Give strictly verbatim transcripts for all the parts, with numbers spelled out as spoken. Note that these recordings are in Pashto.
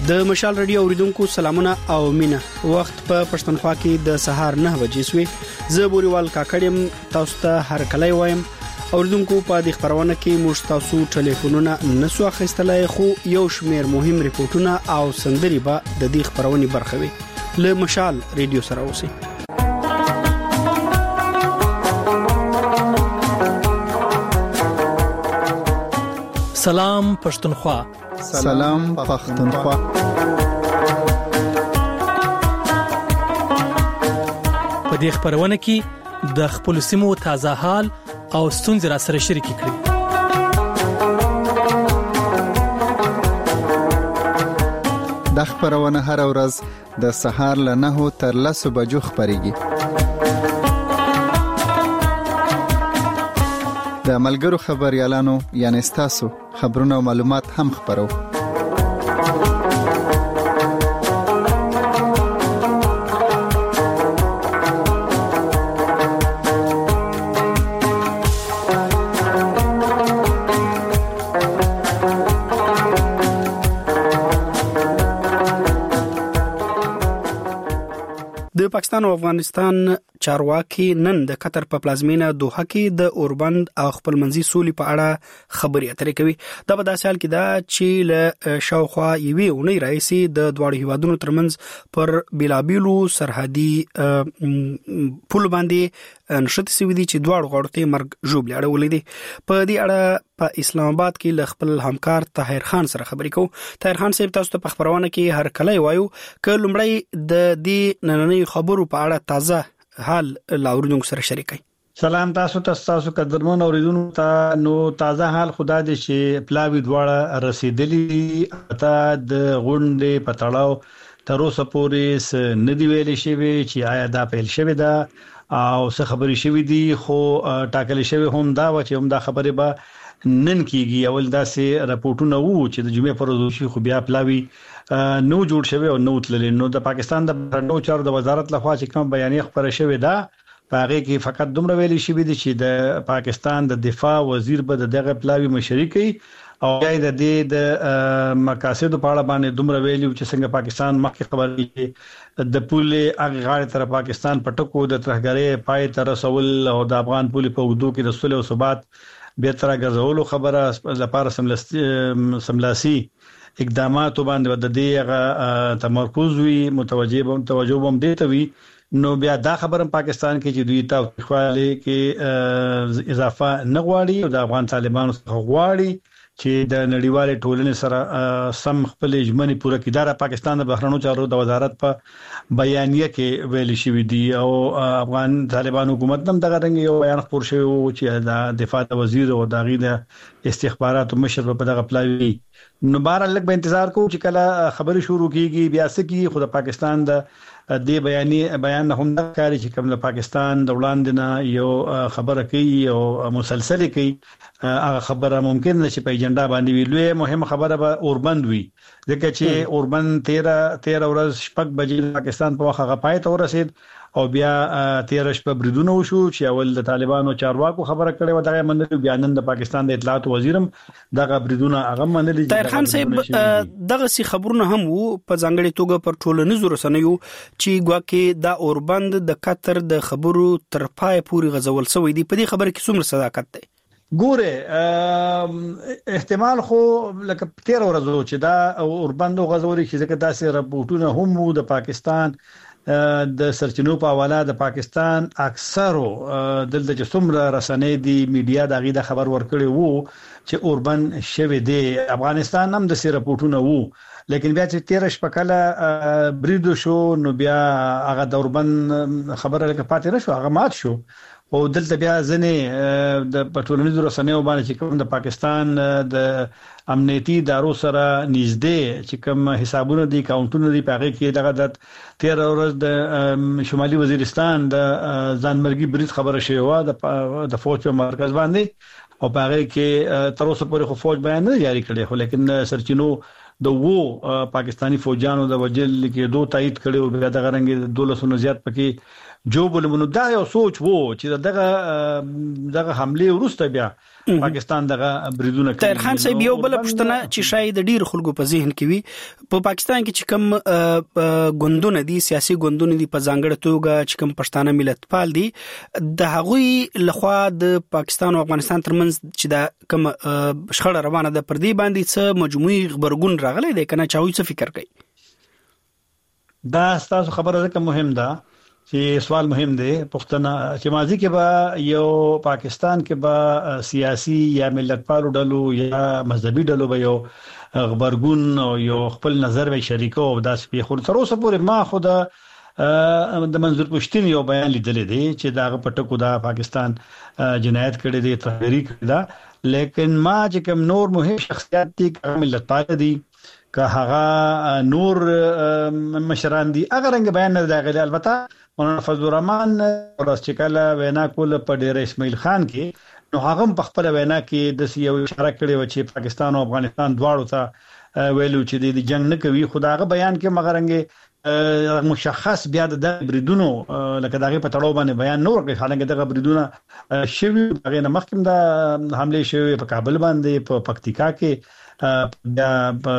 د مشال رادیو اوریدونکو سلامونه او مینه. وخت په پښتونخوا کې د سهار نه بجې سوې. زه بوريوال کاکړم، تاسو ته هر کله وایم. اوریدونکو په دې خبرونه کې موږ تاسو ټلیفونونه نسو اخیستلای، خو یو شمیر مهم ریپورتونه او سندري به د دې خبرونې برخه وي. له مشال رادیو سره اوسئ. سلام پښتونخوا. سلام پښتونخوا. په دې خبرونه کې د خپل سیمو تازه حال او ستونزې را سره شریک کړئ. د خبرونه هر ورځ د سهار له نهو تر لسو بجو خبريږي. د ملګرو خبريالانو یعنی تاسو خبرونه او معلومات هم خبرو. د پاکستان او افغانستان چارواکي نن د قطر په پلازمینه دوحه کې د اوربند او خپلمنځي سولې په اړه خبرې اترې کوي. دا په داسې حال کې دا چې له شاوخوا یوې اونۍ راځي د دواړو هیوادونو ترمنځ پر بلابلو سرحدي پل باندې نشته سوي دي چې دواړو غاړو ته مرګ ژوبل اړولې دي. په دې اړه په اسلام آباد کې ل خپل همکار طاهر خان سره خبرې کوو. طاهر خان صاحب، تاسو ته په خبرونه کې هر کله وایو ک لمړی د دې نننۍ خبرو په اړه تازه حال لاوردونکو سره شریکای. سلام تاسو ته تاسو قدرمن اوریدونکو ته. نو تازه حال خدا دې چې پلاوی دواړه رسیدلې ته د غونډې پټړاو تر اوسه پورې ندی ویلې شوی چې آیا دا پیل شوی دا او څه خبرې شوی دي، خو ټاکل شوی هم دا و چې هم دا خبره به نن کیږي. اول داسې راپورټونه وو چې د جمعې پر ورځ شي، خو بیا پلاوی نو جوړ شوی او نو تللی. نو د پاکستان د بهرنیو چارو د وزارت لخوا چې کوم بیانیه خبره شوی دا پاره کې فقط دومره ویلي شوی دی چې د پاکستان د دفاع وزیر به دغه پلاوی مشري کوي او یا د دې د مقاصد په اړه باندې دومره ویلي چې څنګه پاکستان مخکې خبرې د پولې هغه غاړه تر پاکستان پټکو د ترهګرۍ پای تر رسول او د افغان پولې په وګړو کې د صلح او ثبات به تر غزولو خبره لپاره سملاسي اقدامات باندې د دې هغه تمرکز وی متوجه توجه هم دیته وی. نو بیا دا خبره پاکستان کې چې دوی ته خواله کې اضافه نه غواړي او د افغان طالبانو غواړي چې د نړیوال ټولنې سره سم خپل ژمنې پوره کړي. دا پاکستان د بهرنیو چارو د وزارت په بیانیه کې ویل شوی دی او افغان طالبان حکومت هم دغه رنګ یو بیان خپور شوی چې د دفاع وزیر او د غي د استخباراتو مشر په دغه پلاوی. نو بهر لږ به انتظار کوو چې کله خبرې شروع کیږي بیا سکی خو د پاکستان د دې بیانیه بیان هم د کاری چې کوم د پاکستان د وړاندې نه یو خبره کوي او مسلسل کوي. هغه خبره ممکن نه چې په ایجنډا باندې ویلوي مهمه خبره به اوربند وي، ځکه چې اوربند تیرہ تیرہ ورځ شپږ بجې پاکستان په وخت غپای ته ورسید او بیا تیرہ شپه بریدونه وشو چې اول د طالبانو چارواکو خبره کړې و دغه منل بیا نن د پاکستان د اطلاعات وزیرم دغه بریدونه هغه منل. طاهر خان صاحب، دغه سي خبرونه هم وو په ځانګړي توګه پر ټولنیزو رسنیو چې ګواکې دا اوربند د قطر د خبرو تر پای پوري غزول شوی دی. په دې خبره کې څومره صداقت دی؟ ګوره احتمال خو لکه تیر ورځو چې دا اوربند غزوري چې ځکه داسې راپورټونه هم وو د پاکستان د سرچینو په حواله د پاکستان اکثرو دلته چې څومره رسنۍ دي میډیا دغه د خبر ورکړي وو چې اوربند شوی دی. افغانستان هم د سیر راپورټونه وو، لیکن بیا چې تیر شپه کله بریدو شو نو بیا هغه د اوربند خبره لکه پاتې نشو، هغه مات شو او دلته بیا ځنې د پټولنیزو رسنیو باندې چې کوم د پاکستان د امنیتي ادارو سره نږدې چې کوم حسابونه دي کاونټونه دي په هغه کې دغه د تیر ورځ د شمالي وزیرستان د ځانمرګي برید خبره شوی و د فوج په مرکز باندې او په هغه کې تر اوسه پورې خو فوج بیان نه جاری کړي، خو لیکن سرچینو د وو پاکستانی فوجانو د وجل کې دوه تایید کړي او بیا د غرنګ دولسونو زیات پکې جو بلمنو دا یو سوچ وو چې دغه دغه حمله ورسته بیا پاکستان دغه بریدونه کوي. طاهر خان صاحب یو بل پښتنه چې شاید ډیر خلکو په ذهن کې وي په پاکستان کې چې کوم ګوندونه دي سیاسي ګوندونه دي په ځانګړي توګه چې کوم پښتانه ملتپال دي د هغوی لخوا د پاکستان او افغانستان ترمنځ چې دا کوم شخړه روانه ده پر دې باندې څه مجموعي خبرګون راغلی دی کنه چا وایي څه فکر کوي؟ دا تاسو خبره ده مهم ده چې سوال مهم دی پښتنه چې ماضي کې به یو پاکستان کې به سیاسي یا ملتپالو ډلو یا مذهبي ډلو به یو خبرګون او یو خپل نظر به شریکو او داس په خور تر اوسه پورې ما خو د منظور پښتين یو بیان لیدل دی چې دا په ټکو دا پاکستان جنایت کړي دي تحریری کړي دا لیکن ما چې کوم نور مهم شخصیت دي کوم ملتپال دي که هغه نور مشران دي اگر رنګ بیان نه دی البته مولانا فضل الرحمن ورس چې کله وینا کول په ډیر اسماعیل خان کې نو هغه په خپل وینا کې د یو اشاره کړې و چې پاکستان او افغانستان دواړو ته ویلو چې د جنگ نه کوي خداغه بیان کې مغرنګ مشخص بیا د بریدونو لکه دغه په تړاو باندې بیان نور کوي حالانکه دغه بریدونه شوی دغه نه مخکې د حمله شوی په کابل باندې په پکتیکا کې د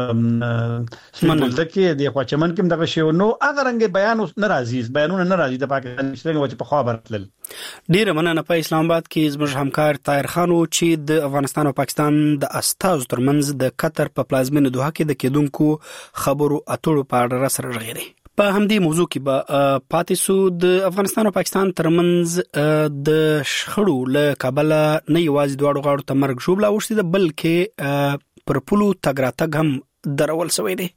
سیمه کې د خوچمن کې دغه شی نو اگر رنګ بیان ناراضي بیانونه ناراضي د پاکستان څنګه و چې په خبر تل ډیره مننه. په اسلام آباد کې زموږ همکار طاهر خان او چې د افغانستان او پاکستان د استازو ترمنځ د قطر په پلازمینه دوحه کې د کېدونکو خبرو اترو په اړه سره غږیږي. په همدې موضوع کې به پاتې سو د افغانستان او پاکستان ترمنځ د شخړو له کابل نه یوازې دواړو غاړو ته مرګ ژوبله وشتي ده بلکې پر پلو تګ راتګ هم درول شوی دی.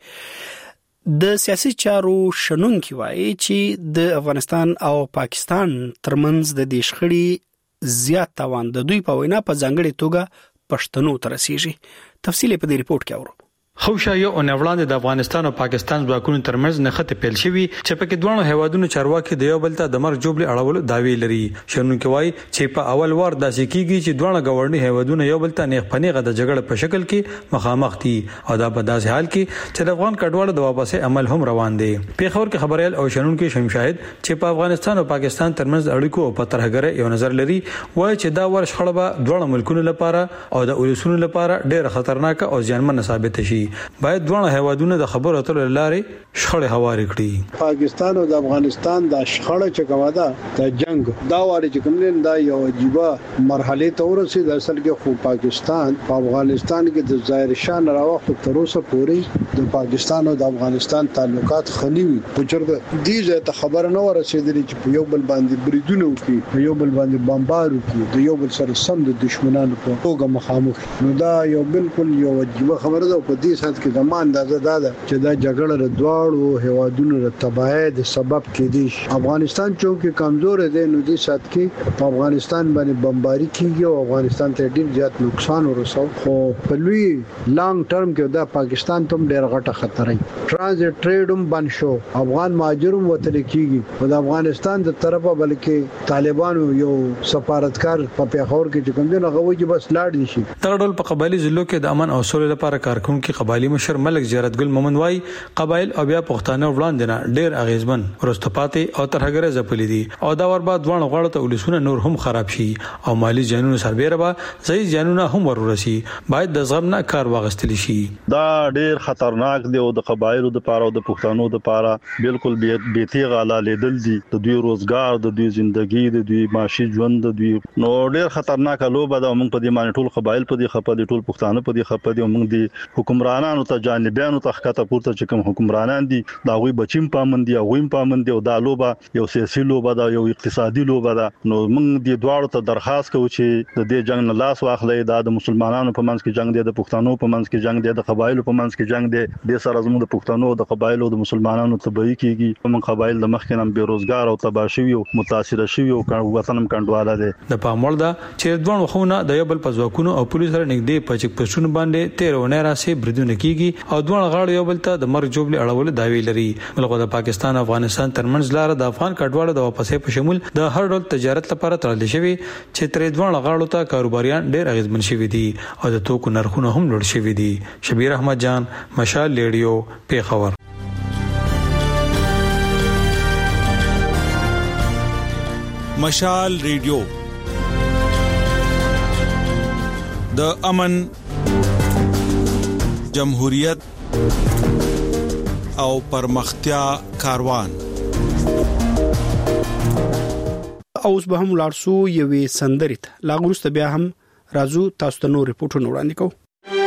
د سیاسي چارو شنونکي وایي چې د افغانستان او پاکستان ترمنځ د دې شخړې زیات تاوان د دوی په وینا په ځانګړي توګه پښتنو ته رسیږي. تفصیل په دې ریپورت کې اورو. خوشا یو اونوړاندې د افغانستان او پاکستان ځواکونو ترمنځ نخته پیل شوی چې په کې دوه هیوادونو چارواکي د یو بل ته د مرګ جوړل اړول داوی لري. شنونکي وایي چې په اول وار داسې کیږي چې دوه غوړنی هیوادونو یو بل ته نیغ پنیغه د جګړې په شکل کې مخامخ دي او دا په داسې حال کې چې د افغان کډوالو د واپسې عمل هم روان دي. په خبر کې خبريال او شنونکي شمشاهد چې په افغانستان او پاکستان ترمنځ اړیکو او په ترهګره یو نظر لري وایي چې دا ور شخړه به دوه ملکونو لپاره او د اولسونو لپاره ډېر خطرناک او ځانمن ثابت شي. باید دوه هیوادونو د خبرو اترو لارې شخړې هواري کړي. پاکستان او د افغانستان د شخړه چې کومه ده د جنگ دا واري چې کوم دا یو عجیبه مرحله ته ورسید. اصل کې خو پاکستان په افغانستان کې د ظاهر شان راوخت تر اوسه پورې د پاکستان او د افغانستان تعلقات خلی وي. په چرته دې ته خبر نه ورسېدلې چې په یو بل باندې بریدونه وکړي په یو بل باندې بمبار وکړي د یو بل سره سم د دشمنانو په توګه مخامخ. نو دا یو بالکل یو عجیبه خبره ده. په دې سات کې زموږ اندازه دا ده چې دا جګړه د دواړو هیوادونو د تباہی د سبب کېدی. افغانستان چې کمزور دی نو دې سات کې په افغانستان باندې بمباری کیږي او افغانستان ته ډیر زیات نقصان ورسو. خو په لوی لانګ ټرم کې دا پاکستان ته ډیر غټه خطر دی. ترانزیت ټریډ هم بند شو. افغان مهاجرم وتل کیږي او د افغانستان د طرفه بلکې طالبانو یو سفارتکار په پیښور کې کوم دی هغه وایي بس لاړ دي شي. تر ډول په قبایلی ضلعو کې د امن او سولې لپاره کارکونکو قبایلی مشر ملک زیارت ګل مومن وای قبایل او بیا پښتانه وړاندې نه ډیر اغیزمن ورستپاتې او ترهګره ځپلې دي او دا ور بعد دوه غړو ته ولسونه نور هم خراب شي او مالی جنونو سربېره به ځای جنونه هم ورورسي. باید د زغم نه کار واغستل شي. دا ډیر خطرناک دی او د قبایلو د پاره او د پښتنو د پاره بالکل بیتیغه علا لیدل دي. د دوی روزګار د دوی ژوندۍ د دوی معاشي ژوند د دوی نو ډیر خطرناک لوبه ده. موږ په دې باندې ټول قبایل په دې خپه دي ټول پښتانه په دې خپه دي او موږ د حکمرانانو ته جانبیانو ته ښکته پورته چې کوم حکمرانان دي دا غوي بچیم پامن دي او غویم پامن دي او دا لوبه یو سیاسي لوبه ده یو اقتصادي لوبه ده. نو موږ د دواړو ته درخواست کوو چې د دې جنگ نه لاس واخلي. دا د مسلمانانو په منځ کې جنگ دی د پښتنو په منځ کې جنگ دی د قبایلو په منځ کې جنگ دی. د سره زموږ د پښتنو د قبایلو د مسلمانانو تبعی کیږي. موږ قبایل د مخکې نن بیروزګار او تباه شوي او متاثر شوي او وطنم کډواله دي. د پاموړ دا چې دوه خونه د یو بل په ځواکونو او پولیسو سره نږدې پچک پښتون باندې تیر ونه راسي برید بریدونه کیږي او دوه غاړو یو بل ته د مرګ جوړ اړول داوی لري. بلکې د پاکستان افغانستان ترمنځ لار د افغان کډوالو د واپسې په شمول د هر ډول تجارت لپاره تړل شوی چې ترې دوه غاړو ته کاروباریان ډېر اغیزمن شوي دي او د توکو نرخونه هم لوړ شوي دي. شبیر احمد جان، مشال ریډیو، پیښور. مشال ریډیو د امن، جمهوریت او پرمختیا کاروان. اوس به هم لارسو یوې سندرې ته لا وروسته بیا هم راځو تاسو ته نور ریپورتونه وړاندې کوو.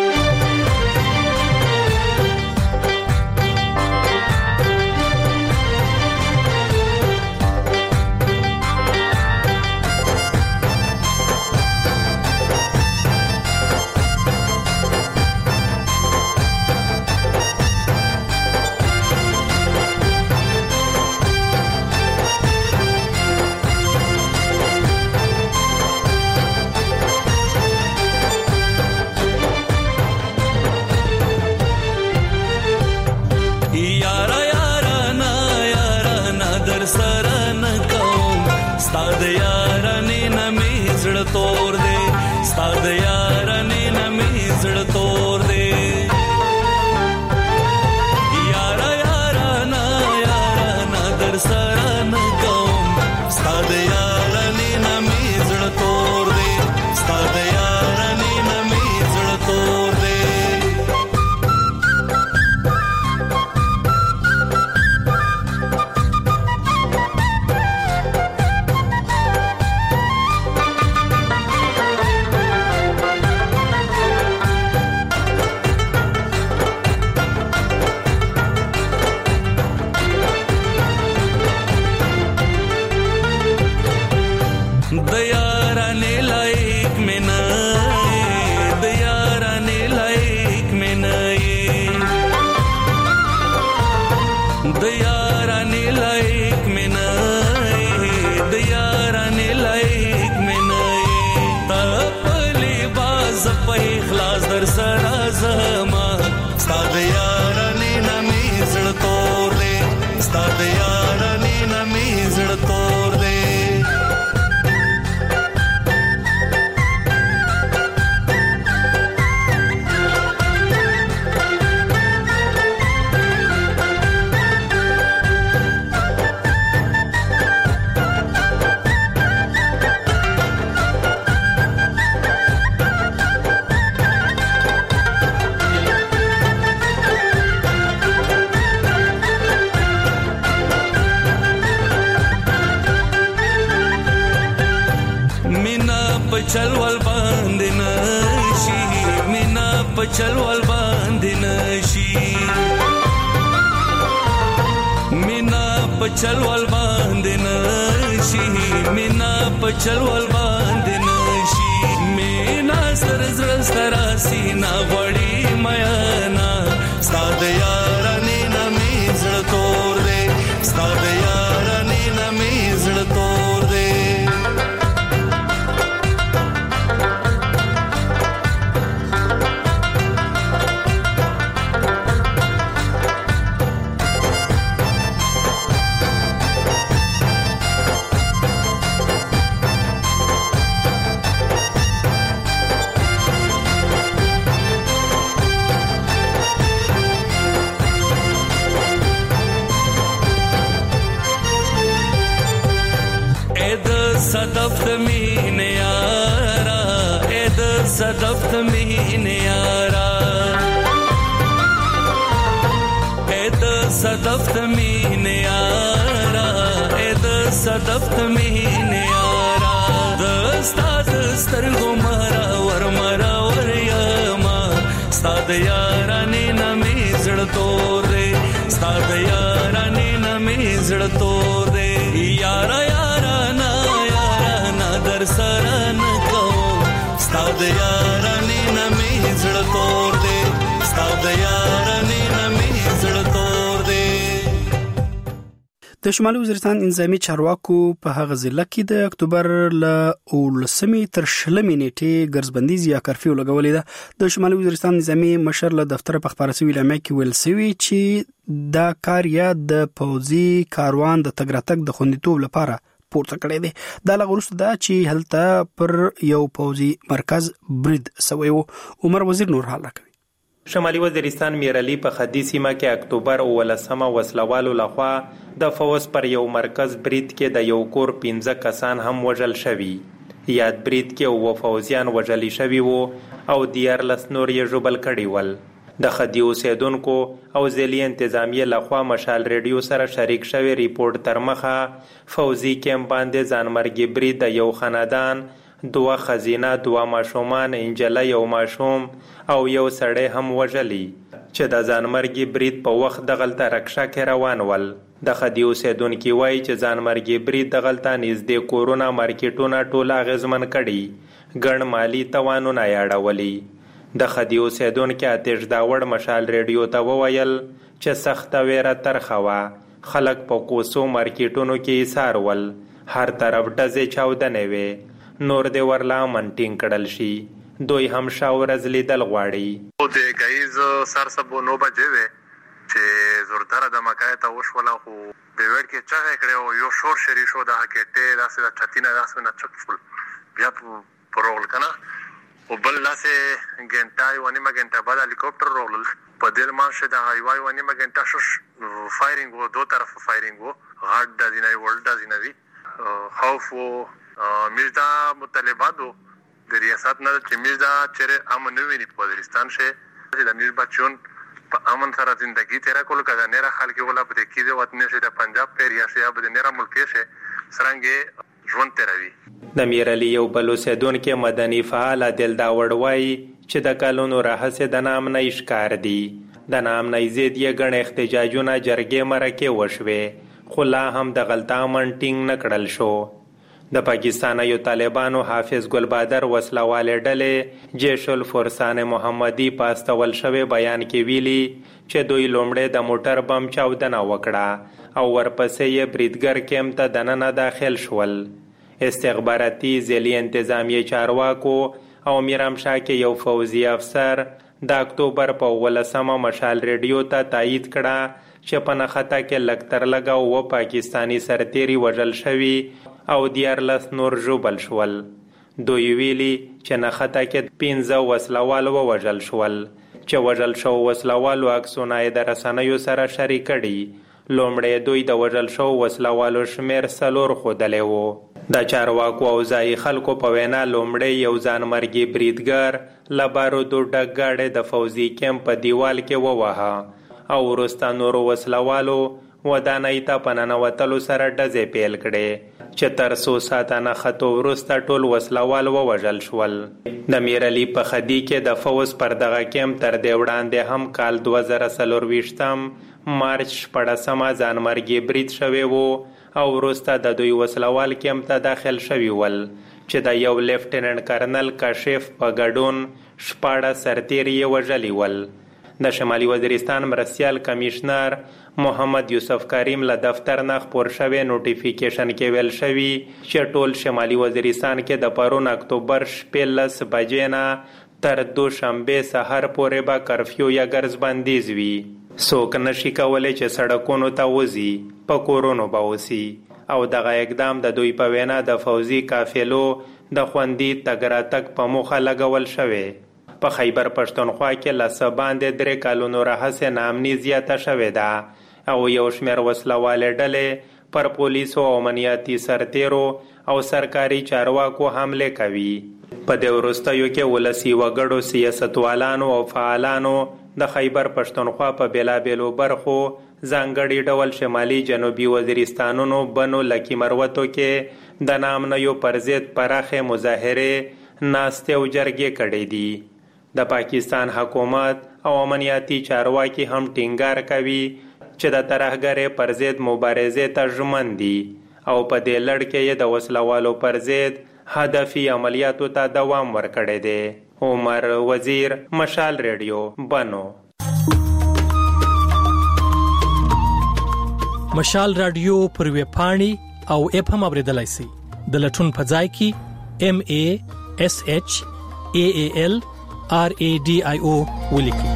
چلول باندې نشي مینا په چلول باندې نشي مینا په چلول باندې نشي مینا په چلول باندې نشي مینا سر زړه سترا سینا وړي میانا ستاد یارانې نمې زړه تور دې ستاد یارانې نمې زړه تور دې صدف تمین یارا اید صدف تمین یارا اید صدف تمین یارا اید صدف تمین یارا دستا دستر گمارا ور مرا ور یما ستاد یارانی نمی زړه تور دے ستاد یارانی نمی زړه تور دے یارا یارا نا در سران کو ستاد یارانی نمی زړه تور دے ستاد یارانی نمی زړه تور دے. د شمالي وزیرستان انضمامي چارواکو په هغه ضلع کې د اکتوبر ل اولسمې تر شلمې نیټې ګرځبندیز یا کرفیو لګولې ده. د شمالي وزیرستان نظامی مشر له دفتر په خبري سوي اعلامیه کې ویل سوي چې دا کار یا د پوځي کاروان د تګ راتګ د خوندیتوب لپاره پورته کړی دی. دا لغورسته ده چې هلته پر یو پوځي مرکز برید سوی و. عمر وزیر نور حال راکوي. شمالي وزیرستان میرعلی په خدي سیمه کې اکتوبر اولسمه وسلوالو لخوا د فوز پر یو مرکز برید کې د یو کور پنځه کسان هم وژل شوي. یاد برید کې و فوزیان وژل شوي وو او دیارلس نور یې ژوبل کړي ول. د خدي اوسیدونکو او ځلي انتظامیه لخوا مشال ریډیو سره شریک شوی ریپورت تر مخه فوزي کیمپ باندې ځانمرګي برید د یو خاندان، دوه خزینه، دوه ماشومان، انجلۍ او ماشوم او یو سړی هم وژلی چې د ځانمرګي برید په وخت دغلته رکشه کې روان ول. د خدي اوسیدونکي وایي چې ځانمرګي برید دغلته نږدې کورونه، مارکیټونه ټول اغیزمن کړي، ګڼ مالی توانونه یې اړولي. د خدي اوسیدونکي آتش داوړ مشال ریډیو ته وویل چې سخته ویره ترخه وه. خلک په کوڅو مارکیټونو کې ایسار ول، هر طرف ډزې چاودنې وې. نور دې ورلا منټینګ کړل شي. دوی هم شاورز لیدل غواړي. د ګایز سرسبو نو بجې وې چې زوردره د مکای ته وشوله، خو د وړ کې چغې کړې او یو شور شری شو د هکټې داسې د چتینه داسې نه چک فل بیا په رول کنه او بل لاسه ګنټای ونی ما ګنټه بعد هلیکوپټر رول په دل ماشه د هایوای ونی ما ګنټه شش فایرینګ وو، دو طرف فایرینګ وو، غاټ د دینای ورلد د دینوي خوف وو. میردا مطالباتو د ریاست نه چې میردا چیرې امن ویني په وزیرستان شه چې د میر بچون په امن سره ژوندۍ تیر کول کړه نه را خلک ولا په کې د وطن شه د پنجاب په ریاست یا د نړۍ ملک شه سرنګ ژوند تیروي. د میرعلی یو بل اوسیدونکو مدني فعال دل دا وړوي چې د کلونو راهسه د نام نه ښکار دي. د نام نه زید یې ګڼ احتجاجونه جرګې مرکه وشوي، خو لا هم د غلطه منټینګ نکړل شو. د پاکستان یو طالبانو حافظ ګل بادر وسلواله ډلې جیش الفرسان محمدي پاستول شوی بیان کې ویلي چې دوی لومړی د موټر بم چاودنه وکړه او ورپسې یې بریدګر کیمپ ته دننه داخل شول. استخباراتي ځلي انتظامیه چارواکو او میرامشاه کې یو فوزي افسر د اکتوبر په ولسمه مشال ریډیو ته تایید کړه چې په نخته کې لکتر لګاو و پاکستانی سرتیری وژل شوی او دیارلس نور ژوبل شول. دوی ویلي چې نخته کې پنځه وسلوال ووژل شول چې وژل شو وسلوالو عکسونه یې د رسنیو سره شریک کړي. لومړی دوی د وژل شو وسلوالو شمیر څلور ښودلی وو. د چارواکو او ځایي خلکو په وینا لومړی یو ځانمرګي بریدګر له بارودو ډک ګاډی د فوزي کیمپ په دیوال کې وواهه او وروسته نورو وسلوالو ودانۍ ته په ننوتلو سره ډزې پیل کړې چې تر څو ساعته نښتو وروسته ټول وسلوال ووژل شول. د میرعلی په خدي کې د فوز پر دغه کیمپ تر دې وړاندې هم کال دوه زره څلرویشتم مارچ شپاړسمه ځانمرګي برید شوی وو او وروسته د دوی وسلوال کیمپ ته داخل شوي ول چې د یو لیفټیننټ کرنل کاشف په ګډون شپاړس سرتیري یې وژلي ول. د شمالي وزیرستان مرستیال کمیشنر محمد یوسف کریم له دفتر نه خپور شوی نوټیفیکیشن کې ویل شوی چې ټول شمالي وزیرستان کې د پرون اکتوبر شپږلس بجې نه تر دوشنبه سحر پورې به کرفیو یا ګرځبندیز وي. څوک نشي کولی چې سړکونو ته وځي، په کورونو به اوسي او دغه اقدام د دوی په وینا د فوزي قافلو د خوندي تګ راتګ په موخه لګول شوی. په خیبر پښتونخوا کې لسه باندې درې کلونو راهسې ناامني زیاته شوې ده او یو شمېر وسلوالې ډلې پر پولیسو او امنیتي سرتیرو او سرکاري چارواکو حمله کوي. په دې وروستیو کې ولسي وګړو، سیاستوالانو او فعالانو د خیبر پښتونخوا په بېلابېلو برخو ځانګړي ډول شمالي جنوبي وزیرستانونو بنو لکي مروتو کې د نامنیو پر ضد پراخې مظاهرې، ناستې او جرګې کړې دي. د پاکستان حکومت او امنیتي چارواکي هم ټینګار کوي چې د ترهګرۍ پر ضد مبارزې ته ژمن دي او په دې لړ کې یې د وسلوالو پر ضد هدفي عملیاتو ته دوام ورکړی دی. عمر وزیر، مشال ریډیو، بنو. مشال رادیو پر ویب پاڼې او اپ هم اوریدلای شئ. د لټون په ځای کې ام ای اس ایچ ای ای ال آر ای ډي آی او ولیکئ.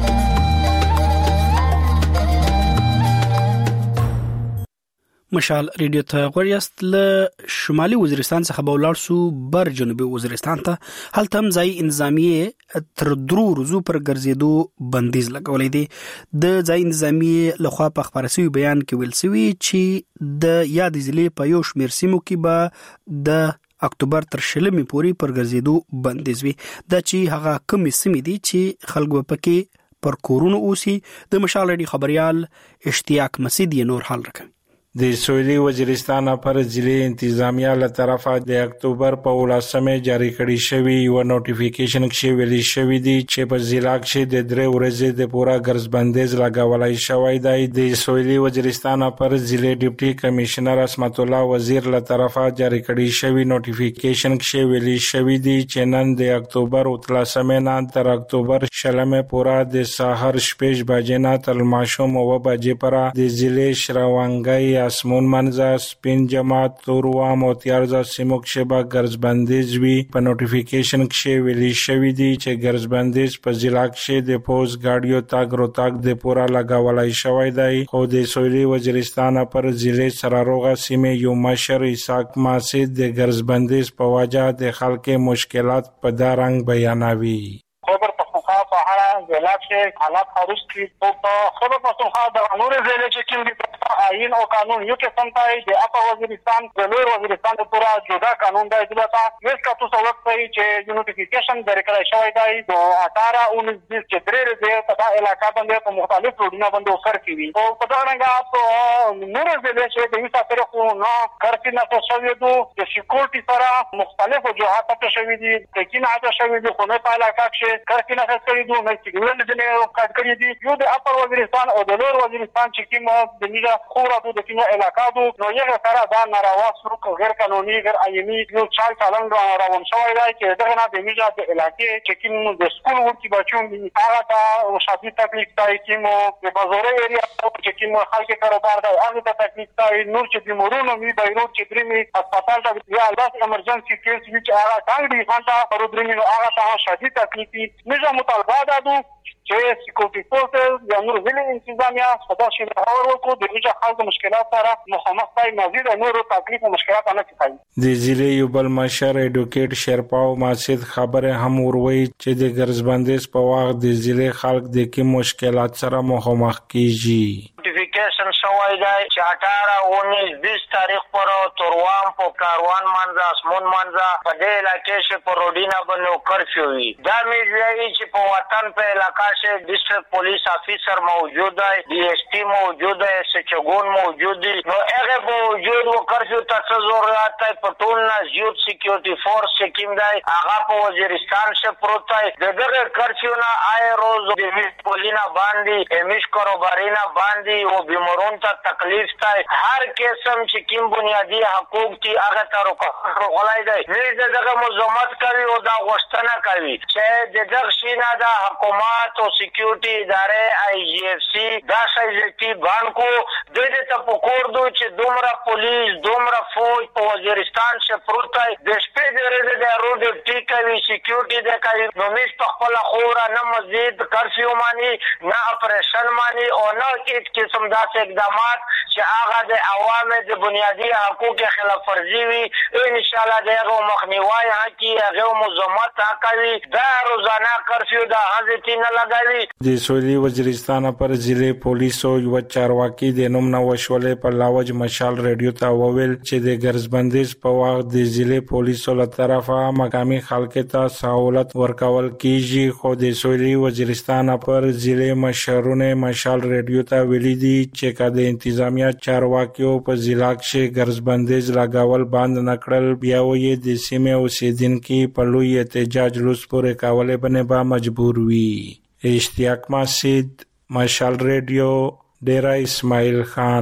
مشال ریډیو ته غوړیاست. ل شمالي وزیرستان څخه به ولاړ سو بر جنوبي وزیرستان ته. هلته هم ځای انتظامیه تر درو ورځو پر ګرځېدو بندیز لګولې دي. د ځای انتظامیه لخوا په خبرسي بیان کې ویل سوي چې د یاد ضلع په یو شمېر سیمو کې به د اکتوبر تر شلمې پورې پر ګرځېدو بندیز وي. دا چې هغه کومې سیمې دي چې خلک پکې پر کورونو اوسي. د مشال ریډیو خبريال اشتیاق مسعود نور حال راکوي. د سویلي وزیرستان پر ضلع انتظامیه له طرفه د اکتوبر په ولسمه جاری کړی شوی یو نوټیفیکیشن کې ویلي شوی دی چې په ضلع کې د درې ورځې د پورا ګرځبندیز لګولای شوی دی. د سویلي وزیرستان پر ضلع ډیپټي کمشنر اسمت الله وزیر له طرفه جاری کړی شوی نوټیفیکیشن کې ویلي شوی دی چې نن د اکتوبر ولسمه نه تر اکتوبر شلمه پورا د سحر شپږ بجې نه تر ماښام اوه بجې پورې د ضلع شراونګي اسمون منځه سپین جماعت توروا موتیارزا سیمو کې به ګرځبندیز وي. په نوټیفیکیشن کې ویلي شوی دی چې ګرځبندیز په ضلع کې د پوز گاډیو تاګ روتاګ د پورا لګولای شوی دی. خو د سویلي وزیرستان پر ضلع سراروغه سیمه یو مشر اسحاق ماسید د ګرځبندیز په وجه د خلکو مشکلات په دارنګ بیانوي. خبر پختونخوا په اړه ضلع کې حالات خارج کی او په خبر پختونخوا د نور ضلع چې کوم دي آئین او قانون یو کې سمتای د اپا وزیرستان د لوی وزیرستان د پورا جدا قانون دی. دلته ویس کا تاسو وخت چې نوټیفیکیشن درې کړی شوی دی د اٹھارہ انیس بیس چې درې ورځې په علاقہ باندې په مختلف روډونو باندې وکړ کیږي او په دا رنګ په نور ضلع چې د یو ساتره خو نه کارتي نه تاسو یو د سکیورټي سره مختلف وجوهات ته شوی دي چې نه اته شوی دي خو نه په علاقہ کې کارتي نه تاسو یو نه چې ګول نه کار کړی دي. یو د اپا وزیرستان او د لوی وزیرستان چې کومه د میجا خورا د دغه علاقہ دو نو یو سره دا ناروا سلوک غیر قانوني غیر آئینی یو چال چلن روان شوی دی چې دغه نه د میجا د علاقې چې کوم د سکول ورکی بچون دي هغه ته شادي تکلیف دی کومو د بازاري ایریا چې کوم خلک کاروبار دی هغه ته تکلیف دی. نور چې د مورونو می بیروت چې درمي هسپتال ته یا لاس ایمرجنسي کیس چې هغه څنګه دی ځان ته ورودرمي هغه ته شادي تکلیف میجا مطالبه ده چې سکیورټي فورسز یا نور ضلع انتظامیه صدا شي باور وکړو د میجا خلک مشکلات سره مخامخ دي مزید نور تکلیف او مشکلات نه کوي. د ضلع یو بل مشر ایډوکیټ شرپاو ماسید خبره هم وروي چې د ګرځبندیز په وخت د ضلع خلک د کوم مشکلات سره مخامخ کیږي. نوټیفیکیشن شوی دی چې اٹھارہ انیس بیس تاریخ پر توروان په کاروان منځه اسمون منځه په دې علاقې کې په روډینا باندې کرفیو وي. دا مې ویلي چې په وطن په علاقہ کې ډیسټریکټ پولیس افیسر موجود دی, ډي ایس پی موجود دی, سچګون موجود دی. نو هغه موجود و کرفیو ته ضرورت دی په ټول نه زیات سکیورټي فورس چې کوم دی هغه په وزیرستان کې پروت دی. دغه کرفیو نه آی روز د پولینا باندې امیش کاروبارینا باندې او بیمارون ته تکلیف دی. هر قسم چې کوم بنیادی حقوق دي هغه ته ورغلای دی. نه دغه مزاحمت کوي او دا غوښتنه کوي چې دغه شینه د حکومت او سکیورټي ادارې آی جی اف سی دا شایستی بانکو د دې ته پکوردو چې دومره پولیس دومره فوج په وزیرستان کې پروت دی. د شپې درې د روډ ټیکوي سکیورټي د کوي نو مش په خپل خورا نه مزید کرفیو مانی نه اپریشن مانی او نه هیڅ قسم داسې اقدامات چې هغه د عوامو د بنیادی حقوقو خلاف ورزي وي ان شاء الله دغه مخنیوي حقي هغه مزاحمت کوي. دا روزانه کرفیو د حاضرې نه لګوي. د سویلي وزیرستان پر ضلع پولیسو یو چارواکي د نوم نو وشولې په لاوج مشال ریډیو ته وویل چې د ګرځبندیز په وخت د ضلع پولیسو له طرفه مقامي خلکو ته سہولت ورکول کیږي. خو د سویلي وزیرستان پر ضلع مشرونه مشال ریډیو ته ویلي دي چې کله انتظامیه چارواکیو په ضلع کې ګرځبندیز لګول بند نکړل بیا وې د سیمه اوسیدونکو په لوی احتجاج لوس پورې کولې باندې با مجبور وي. اشتیاق مسعود مشال ریډیو ډیرا اسماعیل خان.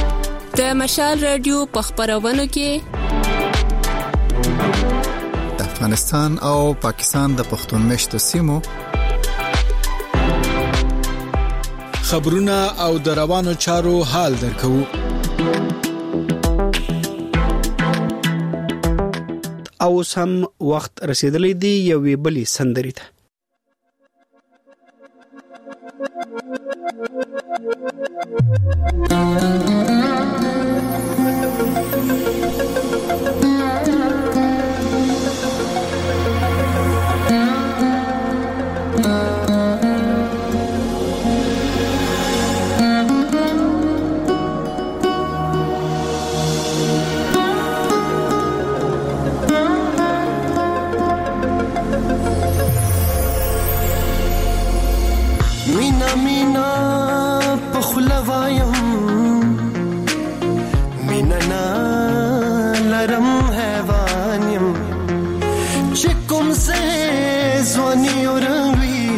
د مشال ریډیو په خبرونو کې افغانستان او پاکستان د پښتون مشتو سیمو خبرونه او د روانو چارو حال درکو. او سم وخت رسیدلی دی یوې بلې سندرې ته. مینا مینا پخلوایم مینا نا لرم حیوانیم چکم سے زوانی اوروی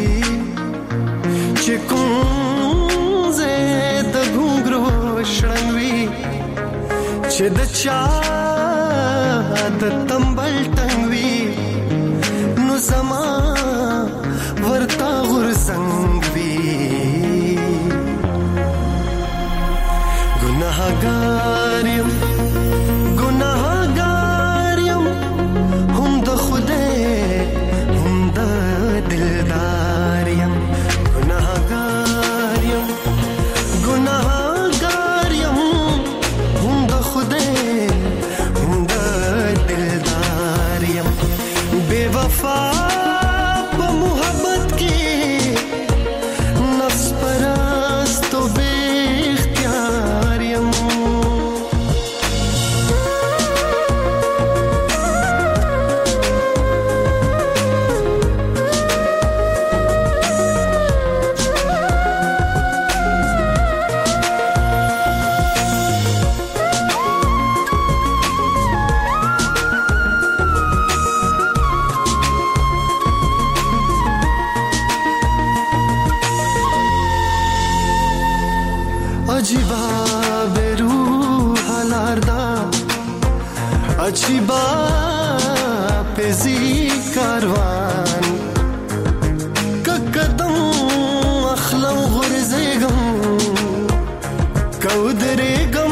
چکم سے دگونگرو شرنوی چه دچا دتنبل تنگوی نو زما ورتا غرزنگ گناهگاریم گناهگاریم هم د خوده هم د دلداریم گناهگاریم گناهگاریم هم د خوده هم د دلداریم بے وفا په محبت کې نفس پرست و بے عجیبا بیروح الاردا عجیبا پیزی کاروان که قدم اخلم غرزگم که ادرگم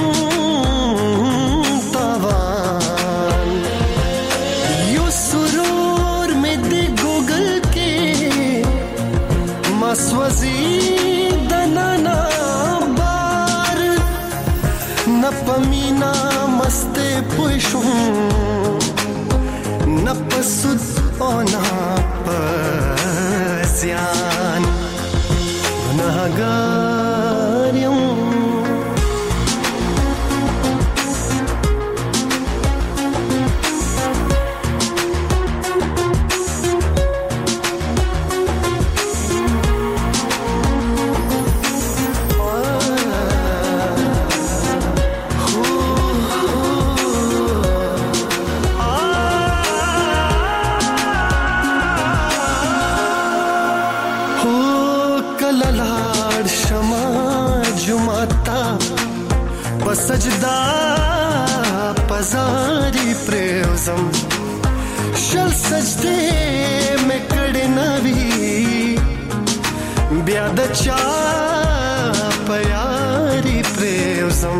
تاوان یو سرور میں دی گوگل کے مسوزی دنانا نپمینا مستے پوشوں نپسد او نپسیان گناہگاریم سجدا پزاری پریوزم شل سجدے میں کڑے نوی بیا د چا پیاری پریوزم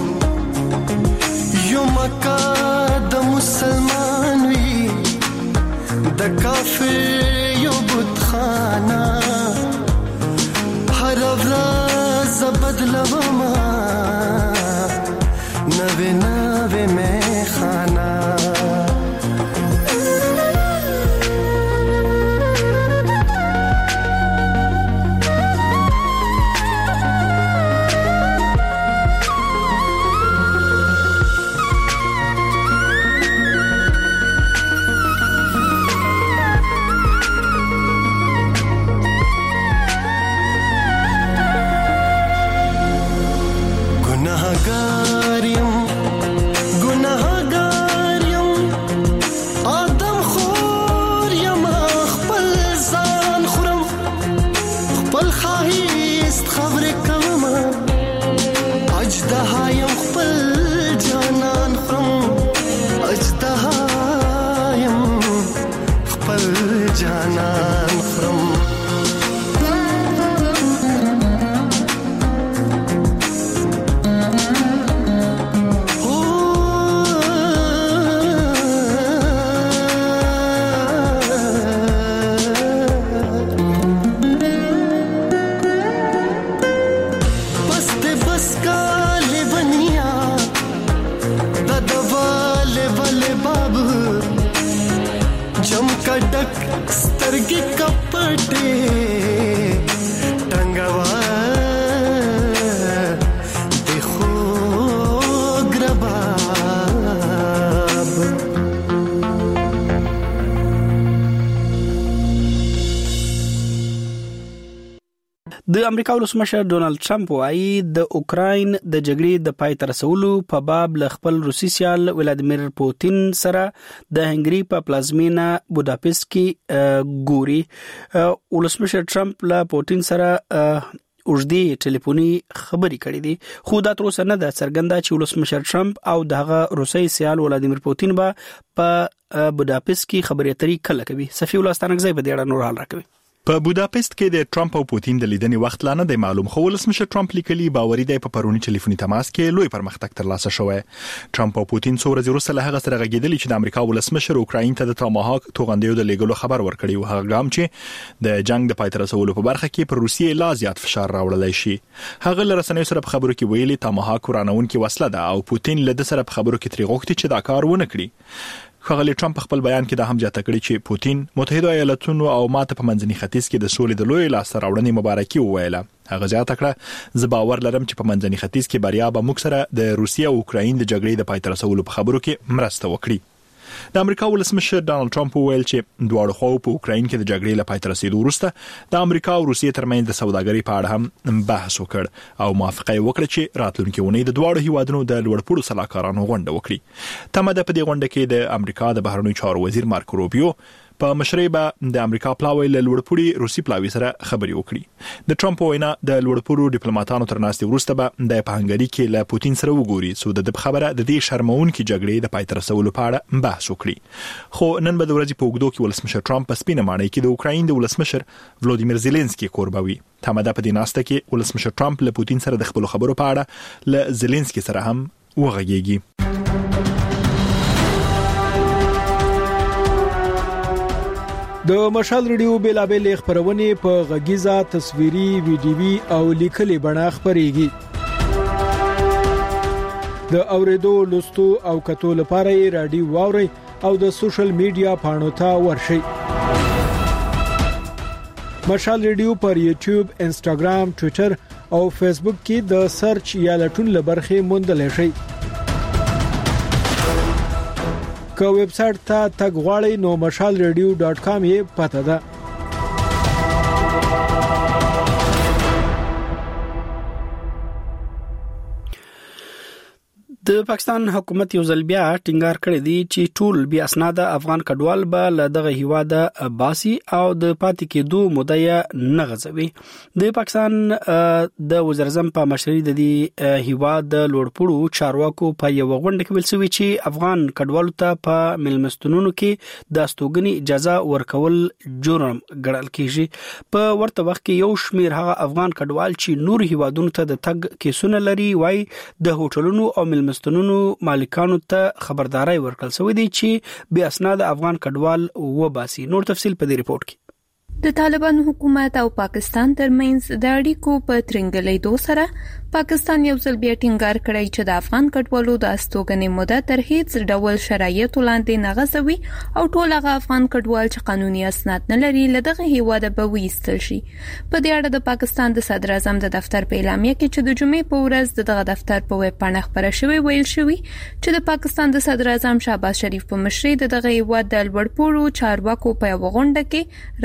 یو مکا د مسلمان وی د کافر یو بت خانہ هر ورځ بدلوما نوے نوے میں خانہ گناہگاریم گناہگاریم آدم خور یم خپل ځان خورم خپل خواهیست خبر کوم اجدها یم خپل جانان خورم اجدها یم جانان خرم سترګې کپټې ټنګوا د خوږ رباب د امریکا ولسمشر ډونالد ټرمپ وايي د اوکراین د جګړې د پای ته رسولو په باب ل خپل روسي سیال ولادیمیر پوتین سره د هنګري په پلازمینه بوداپست کې ګوري. ولسمشر ټرمپ له پوتین سره اوږدې ټلیفوني خبرې کړې دي، خو دا تر اوسه نه ده څرګنده چې ولسمشر ټرمپ او دغه روسي سیال ولادیمیر پوتین به په بوداپست کې خبرې اترې کله کوي. صفي الله ستانکزی په دې اړه نور حال راکوي. په بوداپست کې د ټرمپ او پوتین د لیدنې وخت لا نه دی معلوم، خو ولسمشر ټرمپ لیکلي باوري دی په پرونی ټلیفوني تماس کې لوی پرمختګ ترلاسه شوی. ټرمپ او پوتین څو ورځې وروسته له هغه سره غږیدلی چې د امریکا ولسمشر اوکراین ته د تاماهاک توغندیو د لیږلو خبر ورکړی و، هغه ګام چې د جنگ د پای ته رسولو په برخه کې پر روسیې لا زیات فشار راوړلی شي. هغه له رسنیو سره په خبرو کې ویلي تاماهاک ورانونکې وسله ده او پوتین له د سره په خبرو کې تری غوښتي چې دا کار ونه کړي. ښاغلی ټرمپ خپل بیان کې دا هم جاته کړی چې پوتین متحده ایالاتونو او ماته په منځني ختیځ کې د سولې د لوی لاسته راوړنې مبارکي وویله. هغه زیاته کړه زه باور لرم چې په منځني ختیځ کې بریا به موږ سره د روسیې او اوکراین د جګړې د پای ته رسولو په خبرو کې مرسته وکړي. د امریکا ولسمشر ډانلډ ټرمپ وویل چې دواړو خواو په اوکراین کې د جګړې له پای ته رسیدو وروسته د امریکا او روسیې ترمنځ د سوداګرۍ په اړه هم بحث وکړ او موافقه یې وکړه چې راتلونکي اونۍ د دواړو هیوادونو د لوړپوړو سلاکارانو غونډه وکړي. تمه ده په دې غونډه کې د امریکا د بهرنیو چارو وزیر مارکو روبیو په مشرۍ به د امریکا پلاوی له لوړپوړي روسي پلاوی سره خبرې وکړي. د ټرمپ وینا د لوړپوړو ډیپلوماټانو تر ناستې وروسته به د پهنګري کې له پوتین سره وګوري څو د خبره د دې شرمونکې جګړې د پای ته رسولو په اړه بحث وکړي. خو نن به د ورځې په اوږدو کې ولسمشر ټرمپ په سپینه ماڼۍ کې د اوکراین د ولسمشر ولودیمیر زيلنسکي کوربوي. تمه ده په دې ناسته کې ولسمشر ټرمپ له پوتین سره د خپل خبرو په اړه له زيلنسکي سره هم وغږیږي. د مشال ریډیو بیلابل خبرونه په غږیزه تصویري ویډیوي او لیکلي بڼه خبريږي. د اوریدو لوستو او کتو لپاره رادیو واوري او د سوشل میډیا پاڼو ته ورشي. مشال ریډیو پر یوټیوب، انستګرام، ټوئیټر او فیسبوک کې د سرچ یا لټون لبرخه موندل شي. که ویب سټ ته تګ غواړئ نو مشال ریډیو ډاټ کام یې پته ده. د پاکستان حکومت یو ځل بیا ټینګار کړی دی چې ټول بیا اسناد افغان کډوال به له دغه هیواد باسي او د پاتې کېدو مودې نه غځوي. د پاکستان د وزیر اعظم په مشرۍ د دې هیواد د لوړپوړو چارواکو په یو غونډه کې ویل شوی چې افغان کډوالو ته په ملمستونونو کې د استوګنې اجازه ورکول جرم ګڼل کیږي. په ورته وخت کې یو شمیر هغه افغان کډوال چې نور هیوادونو ته د تګ کیسونه لري وای د هوټلونو او ملمستونونو ستونونو مالکانو ته خبرداري ورکړل شوې دي چې بیا اسناد افغان کډوال وباسي. نور تفصيل په دې ریپورت کې. د طالبان حکومت او پاکستان ترمنځ د اړیکو په ترنګلېدو سره پاکستان یو ځل بیا ټینګار کړی چې د افغان کډوالو د استوګنې موده تر هیڅ ډول شرایطو لاندې نه غځوي او ټول هغه افغان کډوال چې قانوني اسناد نه لري له دغه هیواده به وایستل شي. په دې اړه د پاکستان د صدر اعظم د دفتر په اعلامیه کې چې د جمعې په ورځ دغه دفتر په ویب پاڼه خبره شوې ویل شوی چې د پاکستان د صدر اعظم شهباز شریف په مشرۍ دغه هیواد د لوړپوړو چارواکو په غونډه کې راپور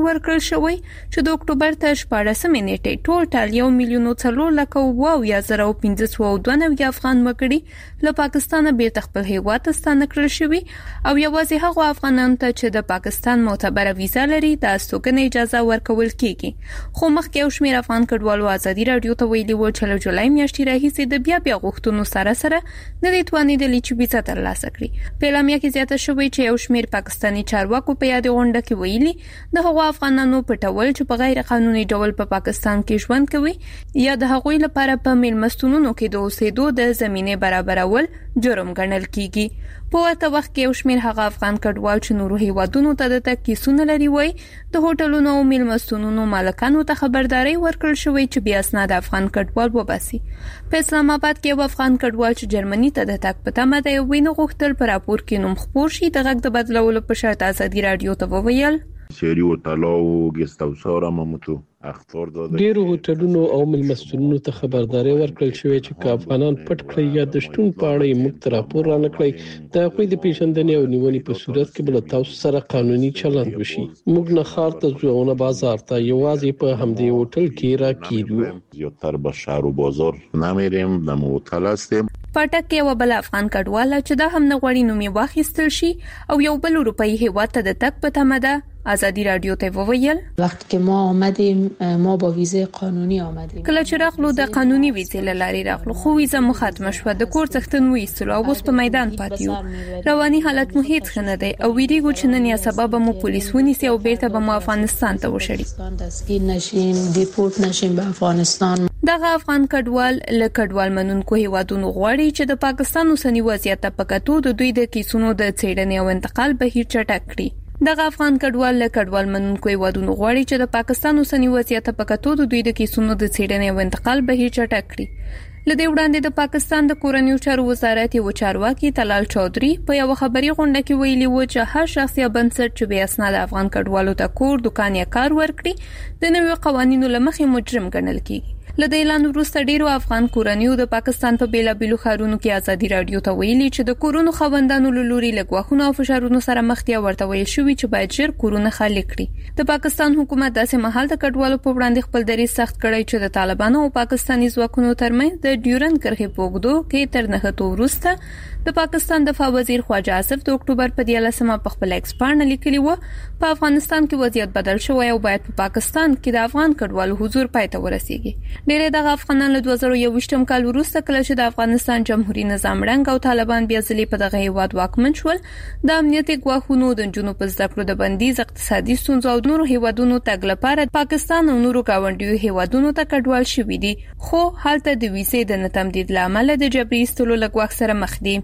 ورکړل شوی چې د اکتوبر تر شپاړسمې نیټې ټوټل یو میلیون څلور لک او یا زره پنځه سوه دوه نوي افغان وګړي له پاکستانه بیرته خپل هیواد ته ستانه کړل شوي او یوازې هغه افغانانو ته چې د پاکستان معتبره ویزا لري د استوګنې اجازه ورکول کیږي. خو مخکې یو شمېر افغان کډوالو ازادي رادیو ته ویلي و چې له جولای میاشتې راهیسې د بیا بیا غوښتنو سره سره نه دي توانېدلي چې ویزا ترلاسه کړي. په اعلامیه کې زیاته شوې چې یو شمېر پاکستاني چارواکو په یاد غونډه کې ویلي د هغو افغانانو پټول چې په غیر قانوني ډول په پاکستان کې ژوند کوي یا د هغوی لپاره په میلمستونونو کې د اوسېدو د زمینه برابرول جرم ګڼل کیږي. په ورته وخت کې یو شمېر هغه افغان کډوال چې نورو هیوادونو ته د تګ کیسونه لري وای د هوټلونو او میلمستونونو مالکانو ته خبرداري ورکړل شوې چې بیا اسناد افغان کډوال وباسي. په اسلام آباد کې یو افغان کډوال چې جرمني ته د تګ په تمه دی وینو غوښتل پر راپور کې نوم خپور شي د غږ د بدلولو په شرط ازادي رادیو ته وویل سری هوټلو ګست هاوس او ممتو اخطار داده ډیرو هوټلونو او ملمستونونو ته خبرداري ورکړل شوې چې که افغانان پټ کړی یا د شتون په اړه یې موږ ته راپور را نکړي د هغوی د پیژندنې او نیولې په صورت کې بل تاسو سره قانوني چلند وشي. موږ نه خار ته ځو نه بازار ته یوازې په همدې هوټل کې را کیږو زیاتره به شهر او بازار نمیریم د هوټل هستیم. پټک یو بل افغان کډوال چې دا هم نه غوړي نومي واخیستل شي او یو بل اروپאי هیواد ته د تک په تمه ده. ازادي رادیو ته وویل وخت که ما آمدیم ما با ویزه قانونی آمدیم کله چې راغلو د قانوني ویزې لاري راغلو خو ویزه مو ختم شوه د کور څښتن وېستلو او اوس په میدان پاتیو. رواني حالت مو هیڅ ښه نه دی او ویریږو چې نن یا سبب مو پولیس ونیسي او بیرته به مو افغانستان ته وشړي دستگیر نشیم دیپورت نشیم به افغانستان. دغه افغان کډوال له کډوال منونکو هیوادونو غواړي چې د پاکستان اوسنی وضعیت په کتو د دوی د کیسونو د څېړنې او انتقال بهیر چټک کړي. دغه افغان کډوال له کډوال منونکو هیوادونو غواړي چې د پاکستان اوسنی وضعیت په کتو د دوی د کیسونو د څېړنې او انتقال بهیر چټک کړي. لدې وړاندې د پاکستان د کورنیو چارو وزارت یو چارواکي طلال چودري په یو خبري غونډه کې ویلي و چې هر شخص یا بنسټ چې به اسناد افغان کډوالو ته کور دکان یا کار ورکړي د نویو قوانینو لمخې مجرم ګڼل کیږي. لدې اعلان وروسته ډیرو افغان کورنیو د پاکستان په بیلابیلو ښارونو کې ازادي رادیو ته ویلي چې د کورونو خوندانو له لوري له غواخونو او فشارونو سره مخ دي ورته ویل شوی چې باید ژر کورونه خالي کړي. د پاکستان حکومت داسې مهال د کډوالو په وړاندې خپل دریځ سخت کړی چې د طالبانو او پاکستاني ځواکونو ترمنځ د ډیورند کرښې په اوږدو کې تر نهټو وروسته د پاکستان دفاع وزیر خواجه آصف د اکتوبر په دیارلسمه په خپل ایکس پاڼه لیکلی و په افغانستان کې وضعیت بدل شوی او باید په پا پاکستان کې د افغان کډوالو حضور پای ته ورسیږي. ډېر دغه افغانان له دوه زره یوویشتم کال وروسته کله چې د افغانستان جمهوریت نظام ړنګ او طالبان بیا ځلې په دغه هیواد واکمن شول د امنیتي ګواښونو د جنونو په زده کړو د بندیز اقتصادي ستونزو او نورو هیوادونو تګ لپاره پاکستان او نورو گاونډیو هیوادونو ته کډوال شوي دي خو هلته د ویزې د نه تمدید له امله د جبري ایستلو له ګواښ سره مخ دي.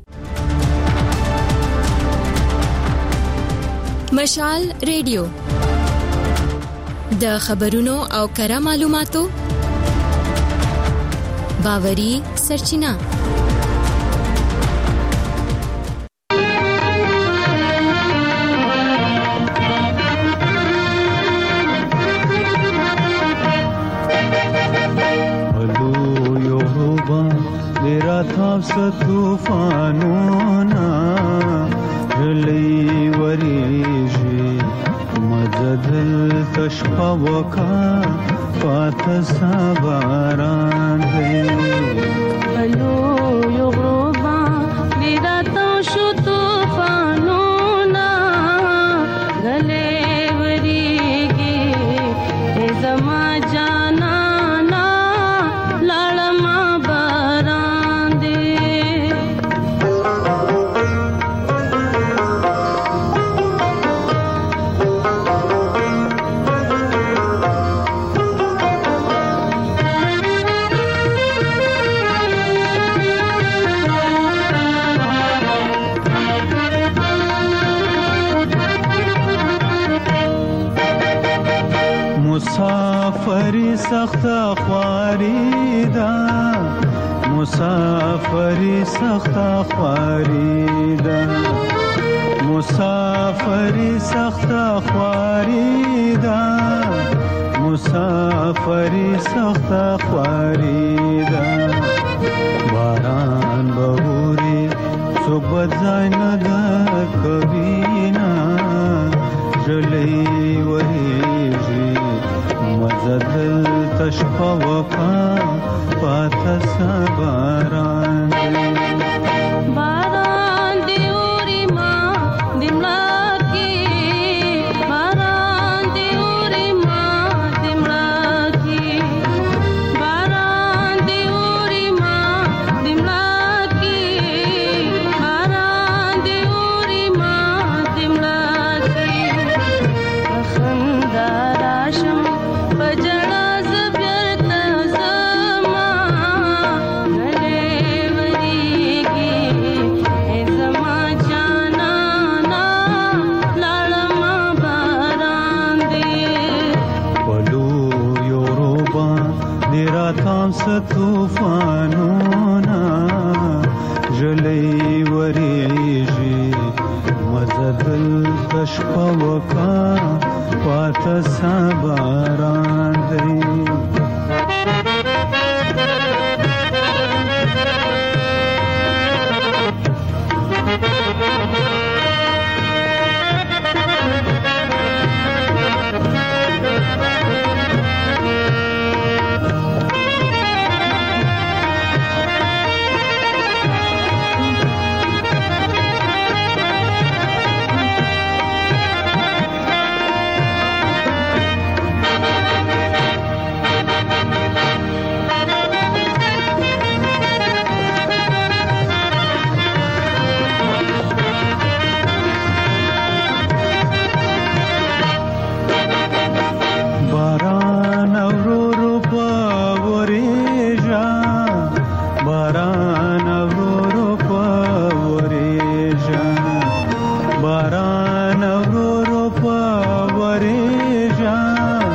مشال ریډیو د خبرونو او کره معلوماتو باوري سرچینه. هلو یوروبا میرا تاس طوفانونا جلی وریجی مددل تشپا وکا پات ساباران دی هلو یوروبا میرا تاس طوفانونا جلی وریجی ازما جانا مسافری سخت خواری دا مسافری سخت خواری دا مسافری سخت خواری دا مسافری سخت خواری دا باران بهوري صبح ځان د کبینا جلې وری مزدل تشپا وفا پاتا سباران باران دیوری ما دملا کی باران دیوری ما دملا کی باران دیوری ما دملا کی باران دیوری ما دملا کی خنداراشم بجړا زبرت زما غلې وريږي زما جانا نا لړما باران دی ولو یوروبا دیرا تام ستوفانونا جلی وریږي مزدل تشپا وکا پاتا سباران دی باران اورورو پاوریجا باران اورورو پاوریجا باران اورورو پاوریجا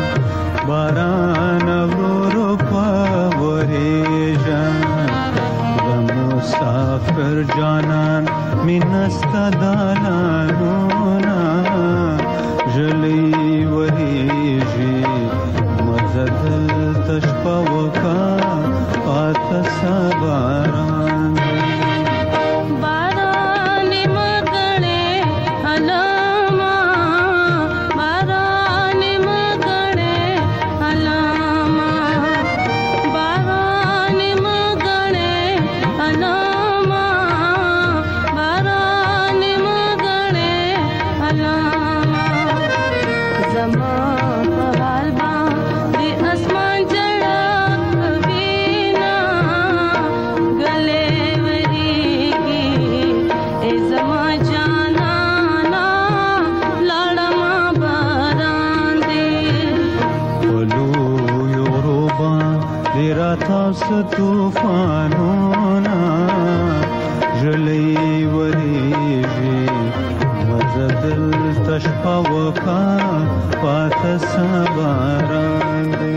باران اورورو پاوریجا مسافر جانان مینستا دالانونا جلی وریجی مزدل تشپا وکا پاتا سباران باران مګړې علما باران مګړې علما باران مګړې علما باران مګړې علما زما په حال باندې اسمان جړا وینا غلې وريږي زما جانا نا لړما باران دی ولو یوروبا دیرا تاس توفانونا جلی وریږي مزدل تشپا وکا پاتا سباران دی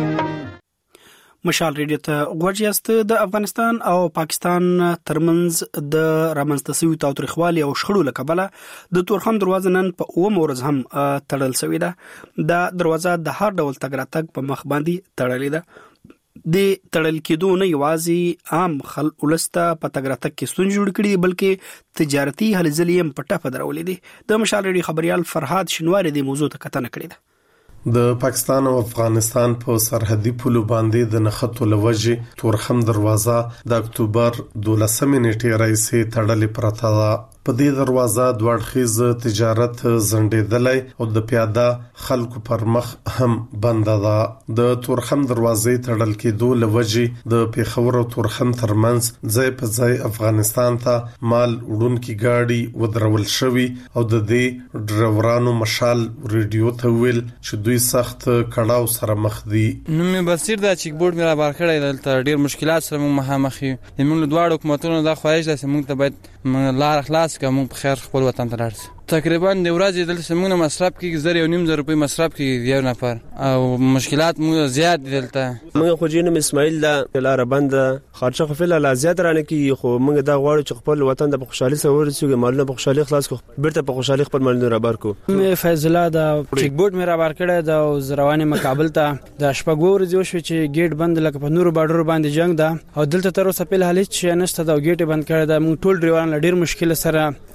مشال ریډیو ته غوړیاست د افغانستان او پاکستان ترمنځ د رامنځته شوی تاوتریخوالي او شخړو لکبله د تورخم دروازه نن په اوم ورځ هم تړل شوې ده د دروازه د هر ډول تګ راتګ په مخ باندې تړلې ده د تړل کېدو نه یوازې عام خلک ولسته په تګ راتګ کې ستونزې جوړ کړي بلکې تجارتي هلې ځلې هم په ټپه درولې دي د مشال ریډیو خبريال فرهاد شنواری د موضوع ته کتنه کړې ده د پاکستان او افغانستان په سرحدي پولو باندې د نښتو لوجه تورخم دروازه د اکتوبر دولسمې نیټې راځي تړلې پرته ده په دې دروازه دوړخیز تجارت زندېدلای او د پیاده خلکو پر مخ هم بند ده د تورخم دروازې تړل کېدو لوجه د پیښور او تورخم ترمنځ ځای په ځای افغانستان ته مال وړونکي گاډي ودرول شوی او د دې ډرایورانو مشال ریډیو ته ویل چې دوی سخت کړهو سره مخ دي نو مې بصیر دا چیک بورډ مې را بار کړی دلته ډیر مشکلات سره موږ مخامخ یو موږ له دواړو حکومتونو دا خواهش ده چې موږ ته باید لار خلاص کړو موږ په خیر خپل وطن ته لاړ شو تقریبا د ورځې دلته موږ مصرف کې زر یو نیم زر روپۍ مصرف کې یو نفر او مشکلات موږ زیات دلته موږ خو جنم اسماعیل دا لار بند خرچه خو فل لا زیات رانه کې خو موږ دا غواړو چې خپل وطن د خوشحالي سره ورسېږو مالونه په خوشحالي خلاص کو بیرته په خوشحالي خپل مالونه را بار کو فیض الله دا چیک بورډ مې را بار کړی دا روانه مقابل ته د شپږ ورځې وشو چې گیټ بند لکه په نورو بارډر باندې جنگ دا او دلته تر اوسه په حالت چې نشته دا گیټ بند کړی دا موږ ټول ډریوان ډیر مشکل سره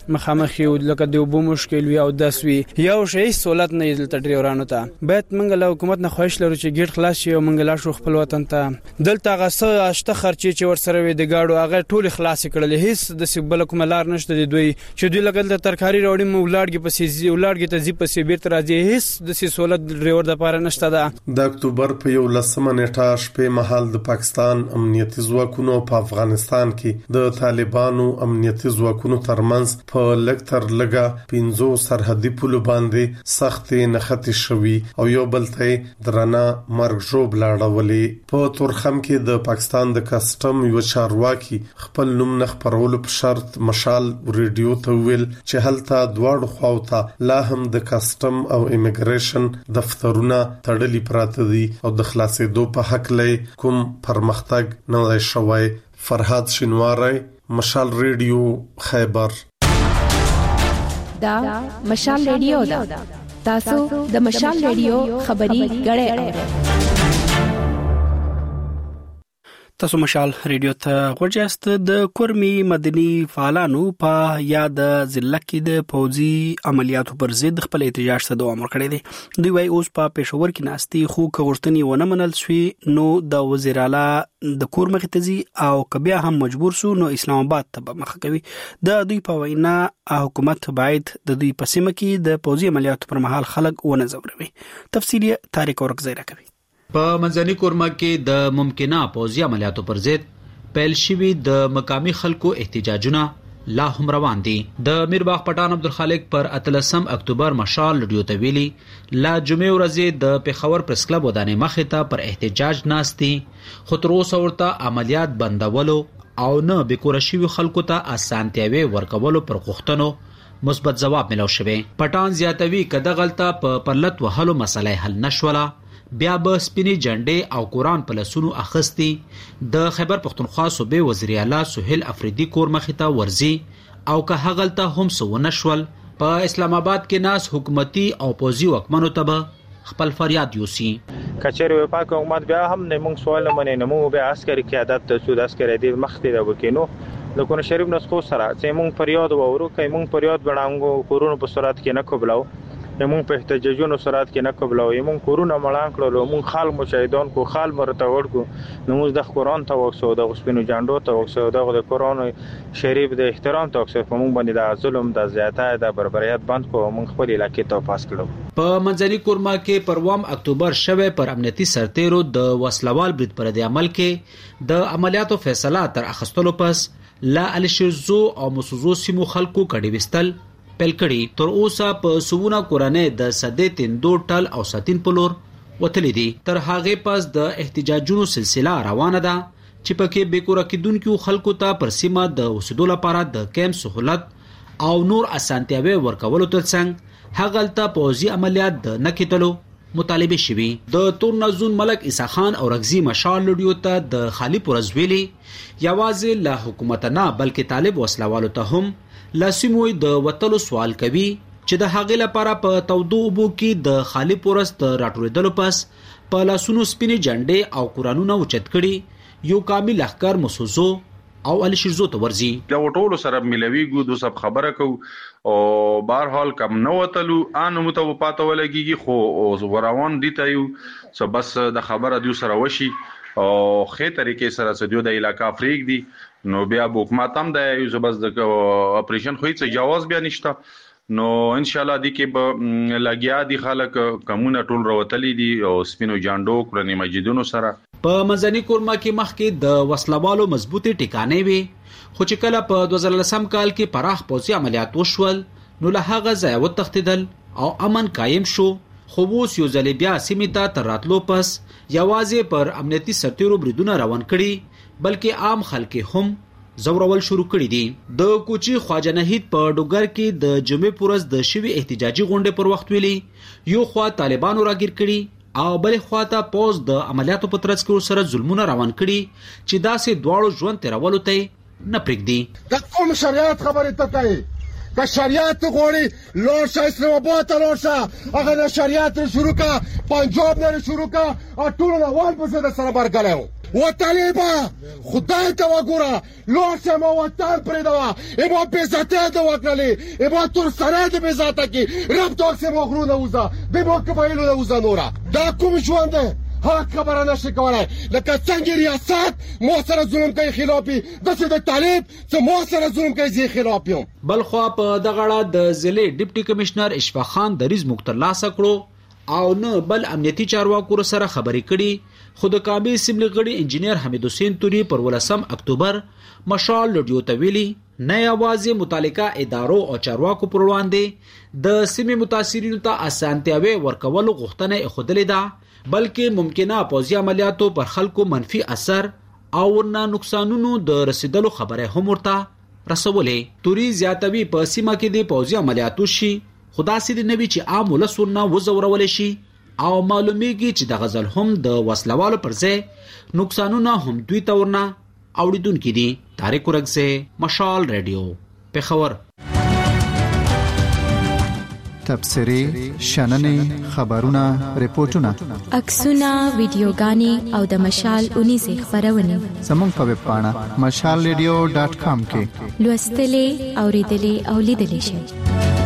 مخامخ یو لکه د وبو مشکل وي او داسوي یو شی سہولت نه دلته ډریورانو ته باید موږ له حکومت نه خواهش لرو چې ګیټ خلاص شي او موږ لا شو خپل وطن ته دلته غسه اشته خرچي چې ور سره وي د گاډو هغه ټول خلاص کړل هیڅ د سیبل کوم لار نشته د دوی چې دوی لګل د ترکاری راوړي مو ولاړګي پسې زی ولاړګي ته زی پسې بیرته راځي هیڅ د سہولت ډریور د پاره نشته ده د اکتوبر په یو لسمه نیټه شپې مهال د پاکستان امنیتي ځواکونو په افغانستان کې د طالبانو امنیتي ځواکونو ترمنځ په لکتر لګا پینځو سرحدي پولو باندې سختې نښتې شوي او یو بل ته درنه مرګ ژوب لاړولې په تورخم کې د پاکستان د کسټم یو چارواکي خپل نوم نه خبرولو په شرط مشال ریډیو ته ویل چې هلته دواړو خواوته لا هم د کسټم او امیګریشن دفترونه تړلي پراته دي او د خلاصېدو په حق لې کوم پرمختګ نه دی شوی. فرهاد شینواری، مشال ریډیو، خیبر. دا مشال ریډیو دا تاسو د مشال ریډیو خبري غړې اورئ. تاسو مشال ریډیو ته غوښیاست. د کورمي مدني فعالانو په یاد ضلع کې د پوځي عملیاتو پر ضد خپل احتجاج ته دوام ورکړی دی. دوی وايي اوس په پېښور کې ناستي خو کورتنی ونه منل شوی نو د وزیر اعلی د کور مخ ته ځي او کبیا هم مجبور سو نو اسلام آباد ته مخ کوي. د دوی په وینا حکومت باید د دوی په سیمه کې د پوځي عملیاتو پر مهال خلک ونه زوروي. تفصیلی طارق اورکزی راکوي. په منځني کورما کې د ممکنه پوځي عملیاتو پر ضد پیل شوی د مقامی خلکو احتجاجونه لا هم روان دي. د میرباغ پټان عبدالخالق پر اتلسم اکتوبر مشال ریډیو ته ویلي لا جمعې ورځې د پیښور پریس کلب ودانې مخې ته پر احتجاج ناستي خو تر اوسه ورته عملیات بندولو او نه بیکوره شوي خلکو ته اسانتیاوي ورکولو پر غوښتنو مثبت جواب ملو شوی. پټان زیاتوي کده غلطه په پرلت وهلو مسله حل نشوله بیا به سپینې جنډې او قرآن په لاسونو اخیستي د خیبر پښتونخوا صوبې وزیر اعلی سهیل افریدي کور مخې ته ورځي او که هغلته هم څه ونه شول په اسلام آباد کې ناس حکومتي او پوځي واکمنو ته به خپل فریاد یوسي. کچېرې وفاق حکومت بیا هم نه موږ سوال منې نه موږ بیا عسکري قیادت ته سود عسکري دی مخته دا وکینو د کونه شریف نسخو سره چې موږ فریاد وورو کوي موږ فریاد بڼانګو کورونو په صورت کې نه قبلاو یمون په احتجاجونو سرات کې نه قبلو یمون کورونه مړان کړلو مون خال مشاهدون کو خال مرته ورکو نو موږ د قرآن ته وښو د غسبینو جاندو ته وښو د قرآن شریف د احترام ته وښو په مونږ باندې د ظلم د زیاتای د بربریت بند کو مونږ خپل علاقې ته پاس کړو. په منځني کورما کې پروام اکتوبر شوه پر امنیتي سرتیرو د وسلوال برید پر د عمل کې د عملیاتو فیصله تر اخستلو پس لا الشرزو او مسوزو سیمو خلکو کډی وستل پیل کړي. تر اوسه په سوونه کورانه د سدې تندو ټل او ساتین په لور وتلې دي. تر هغه پس د احتجاجونو سلسله روانه ده چې پکې بیکوره کېدونکو خلکو ته پر سیمه د اوسېدو لپاره د کیمپ سہولت او نور اسانتیاوي ورکولو ترڅنګ هغلته پوځي عملیات د نکټلو مطالبه شوي. د تورنزون ملک عیسی خان او رغزي مشال لډیو ته د خالی پرزویلي یوازې له حکومت نه بلکې طالب وسلوالو ته هم لاسموي د وټلو سوال کوي چې د هغې لپاره په تودو اوبو کې د خالی پورس د راټولېدلو پس په لاسونو سپینې جنډې او قرانونه اوچت کړي یو کامل لښکر مسوزو او علي شرزو ته ورځي. دا وټولو سره ملويګو د سب خبره کو او بهر حال کم نو وتلو ان متو پاتو ولګيږي خو وراون دي ته یو سو بس د خبره دیو سره وشي او خې طریقې سره سدیو د علاقہ افریق دي نو بیا حکومت هم د یو بس د اپریشن خو هیڅ جواز بیا نشته نو ان شاء الله دي کې به لګیا دي خلک کومونه ټول راوتلي دي او سپینو جاندو قرآن مجیدونو سره. په منځني کورما کې مخکې د وسلوالو مضبوطی ټکانې وي خو چې کله په دوه زره لسم کال کې پراخ پوځي عملیات وشول نو له هغه ځای وتښتیدل او امن قایم شو. خو اوس یو ځل بیا سیمې ته تر راتلو پس یوازې پر امنیتي سرتیرو بریدونه روان کړي بلکې عام خلک هم زورول شروع کړي دي. د کوچي خواجه نهید په ډوګر کې د جمعې پورز د شوی احتجاجي غونډې پر وخت ویلي یو خوا طالبانو راګیر کړي او بل خوا ته پوز د عملیاتو په ترڅ کې سره ظلمونه روان کړي چې داسې دواړو ژوند تیرولو ته نه پرېږدي. د کوم شریعت خبرې ته کوي که شریعت غوړي لوړ شه اسلام آباد ته لوړ شه هغه د شریعت شروع کا پنجاب نه شروع کا او ټول روان په سره سره برګلایو و طالبا خدای ته وګوره لوشه مو وطن پرې دوا ایمو بیزته د وکړلې ایمو تر سره د بیزته کې رب دوک سه مو غرو نه وزا د مو کبایلو نه وزا نورا دا کوم ژوند ده ها خبره نشي کولای لکه څنګه ریاست مو سره ظلم کوي خلافي د څه د طالب څه مو سره ظلم کوي زی خلافي بل خو په دغړه د ضلع ډیپټي کمشنر اشفاق خان دریز مختر لا سکړو او نه بل امنیتي چارواکو سره خبرې کړي خود کابل سیملي غړي انجنیر حمید حسین توري پر ولسم اکتوبر مشال لډیو تویلی نه یوازې متعلقه ادارو او چارواکو پر وړاندې د سیمې متاثرینو ته اسانتیاوي ورکول غوښتنه خودلې ده بلکې ممکنه پوځي عملیاتو پر خلکو منفي اثر او ورنه نقصانونو د رسیدلو خبره هم ورته رسولې توري زیاتوي په سیمه کې د پوځي عملیاتو شي خدا سي د نبی چې عام ولسونه وزورول شي او معلومیږي چې د غزل هم د وسلوالو پر ځای نقصانونه هم دوی تورنه اوریدونکو دي طارق ورغسه مشال رادیو پیښور تبصری شننې خبرونه ریپورتونه عکسونه ویډیوګانې او د مشال اونې زی خبرونه زموږ په ویب پاڼه مشال ریډیو ډاټ کام کې لوستلې اوریدلې او لیدلې شئ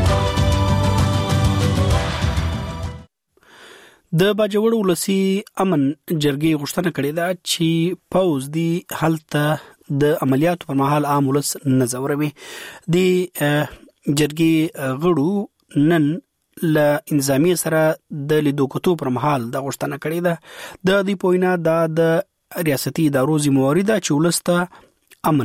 د باجوړ ولسی امن جرګې غوښتنه کړې ده چې پوز دی حالت د عملیاتو پر مهال عام ولس نظروي د جرګې غړو نن ل انظامی سره د لیدو کتو پر مهال د غوښتنه کړې ده د دې پوینا د ریاستي ادارو ذمہواری ده چې ولسته امن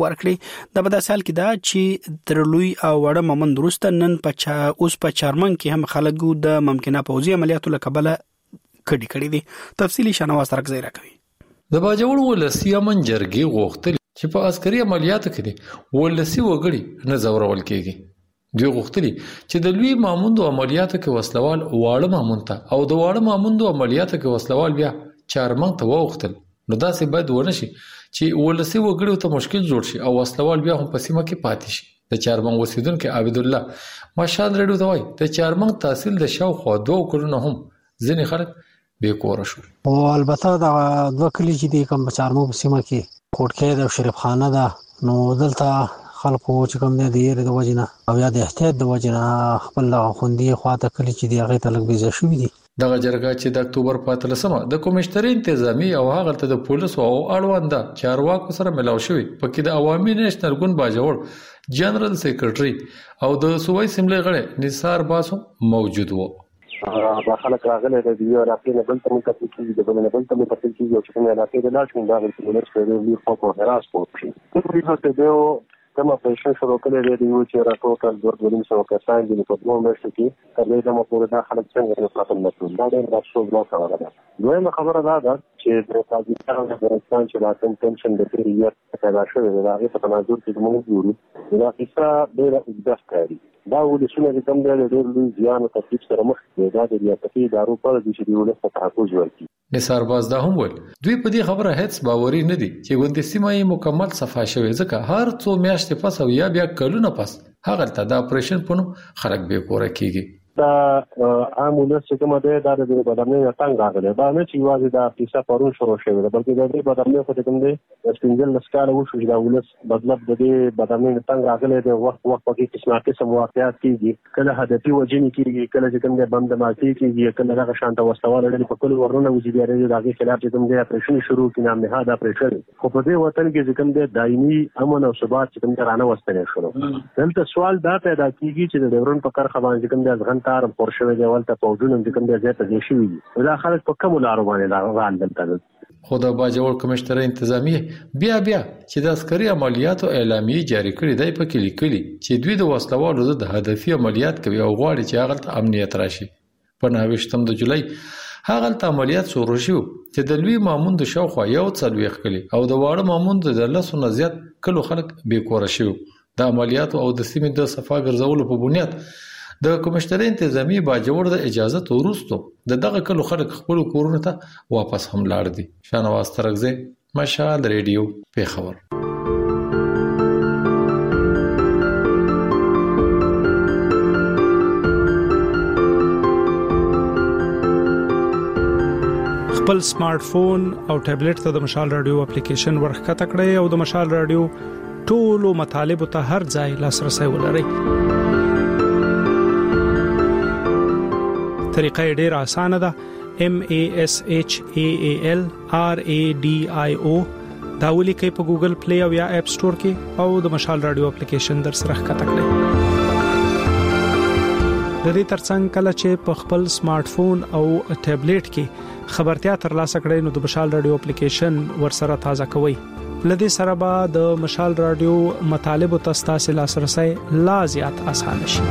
ورکړي د بدا سال کې دا چې ترلوی او وړه ممن درسته نن په اوس په چارمن کې هم خلکو د ممکنه پوځي عملیاتو لکبله کډی کړی دي تفصیلی شنواز ترک زیرا کوي د باجوړ ولسی امن جرګې غوښتل چې په عسکري عملیاتو کې دي ولسی وګړي نه زورول کېږي دوی غوښتلی چې د لوی ماموندو عملیاتو کې وسلوال واړه مامون ته او د واړه ماموندو عملیاتو کې وسلوال بیا چارمن ته وغوښتل نو دا څه باید ونشي چې ولسی وګړو ته مشکل جوړ شي او وسلوال بیا هم په سیمه کې پاتې شي د چارمن اوسیدونکو عبد الله ماشال رډو ته وای د چارمن تحصیل د شاوخوا دوه کلونه هم ځینې خلک بې کور شو او البته دا دوه کلی چې د کوم چارمن په سیمه کې کوټکې د شریف خانه ده نو دلته خلکو چې کوم د یې د وجنه او یا د احتیاط د وجنه خپل خوندې خواته کلی چې دی هغه تلک بيزه شو دي دغه جرګه چې د اکتوبر په اتلسمه د کمشنري انتظامی او هغه ته د پولیسو او اړوند چارواکو سره ملاو شوی پکې د عوامي نېشنل ګوند باجوړ جنرال سیکریټري او د صوبایي سیملې غړي نثار باسو موجود وو دا خلک راغلي د یو علاقې نه بل ته مکتب کې د بل نه بل ته مکتب کې یو څه نه علاقې د لاس کې دا د پولیس په ډول په په راس پوښتنه په دې هڅه دیو کما پېښه شروع کړې دی چې راټول دوه ډول څه کسان دي په دوه میاشتو کې تر دې دمو پورې دا خلک څنګه په خپل مسؤل دا د راشو بلا خبره ده دویمه خبره دا ده چې د پاکستان د افغانستان چې راتن ټنشن د پیریډ پیدا شوی دی هغه په تناظر کې موږ ګورو دا کیسه ډېره اوږده ښکاري دا ولسونه چې کوم دی ډېر لوی زیان او تکلیف سره مخ دي دا د ریاستي ادارو په اړه چې د ولس په تحفظ ورکړي نثار باز دا هم ول دوی په دې خبره هیڅ باوري نه دي چې ګوندې سیمه یې مکمل صفا شوی ځکه هر څو میاشتې پس او یا بیا کلونه پس هغه ته د اپریشن په نوم خلک به کور کېږي دا عامولس چې کومه ده دا د بدرنې څنګه راغله دا نه چې واځي دا پیسه پرون شروع شوی ده بلکې د بدرنې په کوم دی سپینځل لسکاله وشو چې دا ولس بدلب د دې بدرنې څنګه راغله د وخت وخت په کې قسمه قسم واقعیت کیږي کله هدفي وجنې کیږي کله چې کوم دی بم د ماتي کیږي کله هغه شانته وسوال لري په کل ورونه وځي بیا د هغه خلاف چې کوم دی اپریشن شروع کینه نه دا اپریشن خو په دې وطن کې چې کوم دی دایمي امن او ثبات چې کوم دی رانه وستنه شروع دلته سوال دا پیدا کیږي چې د ډیورن په کار خوان چې کوم دی ځغن تار پورشوي دی ولته پوجونه د کوم ځای ته شي دا خلک په کوم لارو باندې لاغان دلته خو د باجوړ کمشنري انتظامی بیا بیا چې د عسکري عملیاتو اعلامیه جاری کړې دی په کې لیکلي چې دوی د وسلوالو د هدفي عملیات کوي او غواړي چې هغه امنیت راشي په نهه د جولای هغه عملیات شروع شو چې د لوی مامون د شاوخوا یو څلويخ کلی او د واړه مامون د لسو نه زیات کلو خلک بې کور شو د عملیاتو او د سیمې د صفا ګرځولو په بنیاد د کمشنري انتظامی باجوړ د اجازه وروسته د دغه کلو خلک خپل کورونه ته واپس هم لاړ دي شانواز ترغزه مشال ریډیو پیښور خپل سمارټ فون او ټابلیټ ته د مشال رادیو اپلیکیشن ورخکته کړئ او د مشال رادیو ټولو مطالب ته هر ځای لاسرسي ولرئ. طریقه ډیره اسانه ده. M A S H A A L R A D I O دا ولیکئ په ګوګل پلی او یا اپ سٹور کې او د مشال رادیو اپلیکیشن در سره ښکته کړئ. د دې ترڅنګ کله چې په خپل سمارټ فون او ټابلیټ کې خبرتیا ترلاسه کړئ نو د مشال رادیو اپلیکیشن ورسره تازه کوئ. لدې سره به د مشال رادیو مطالب او تاسو لاسرسي لا زیات آسان شي.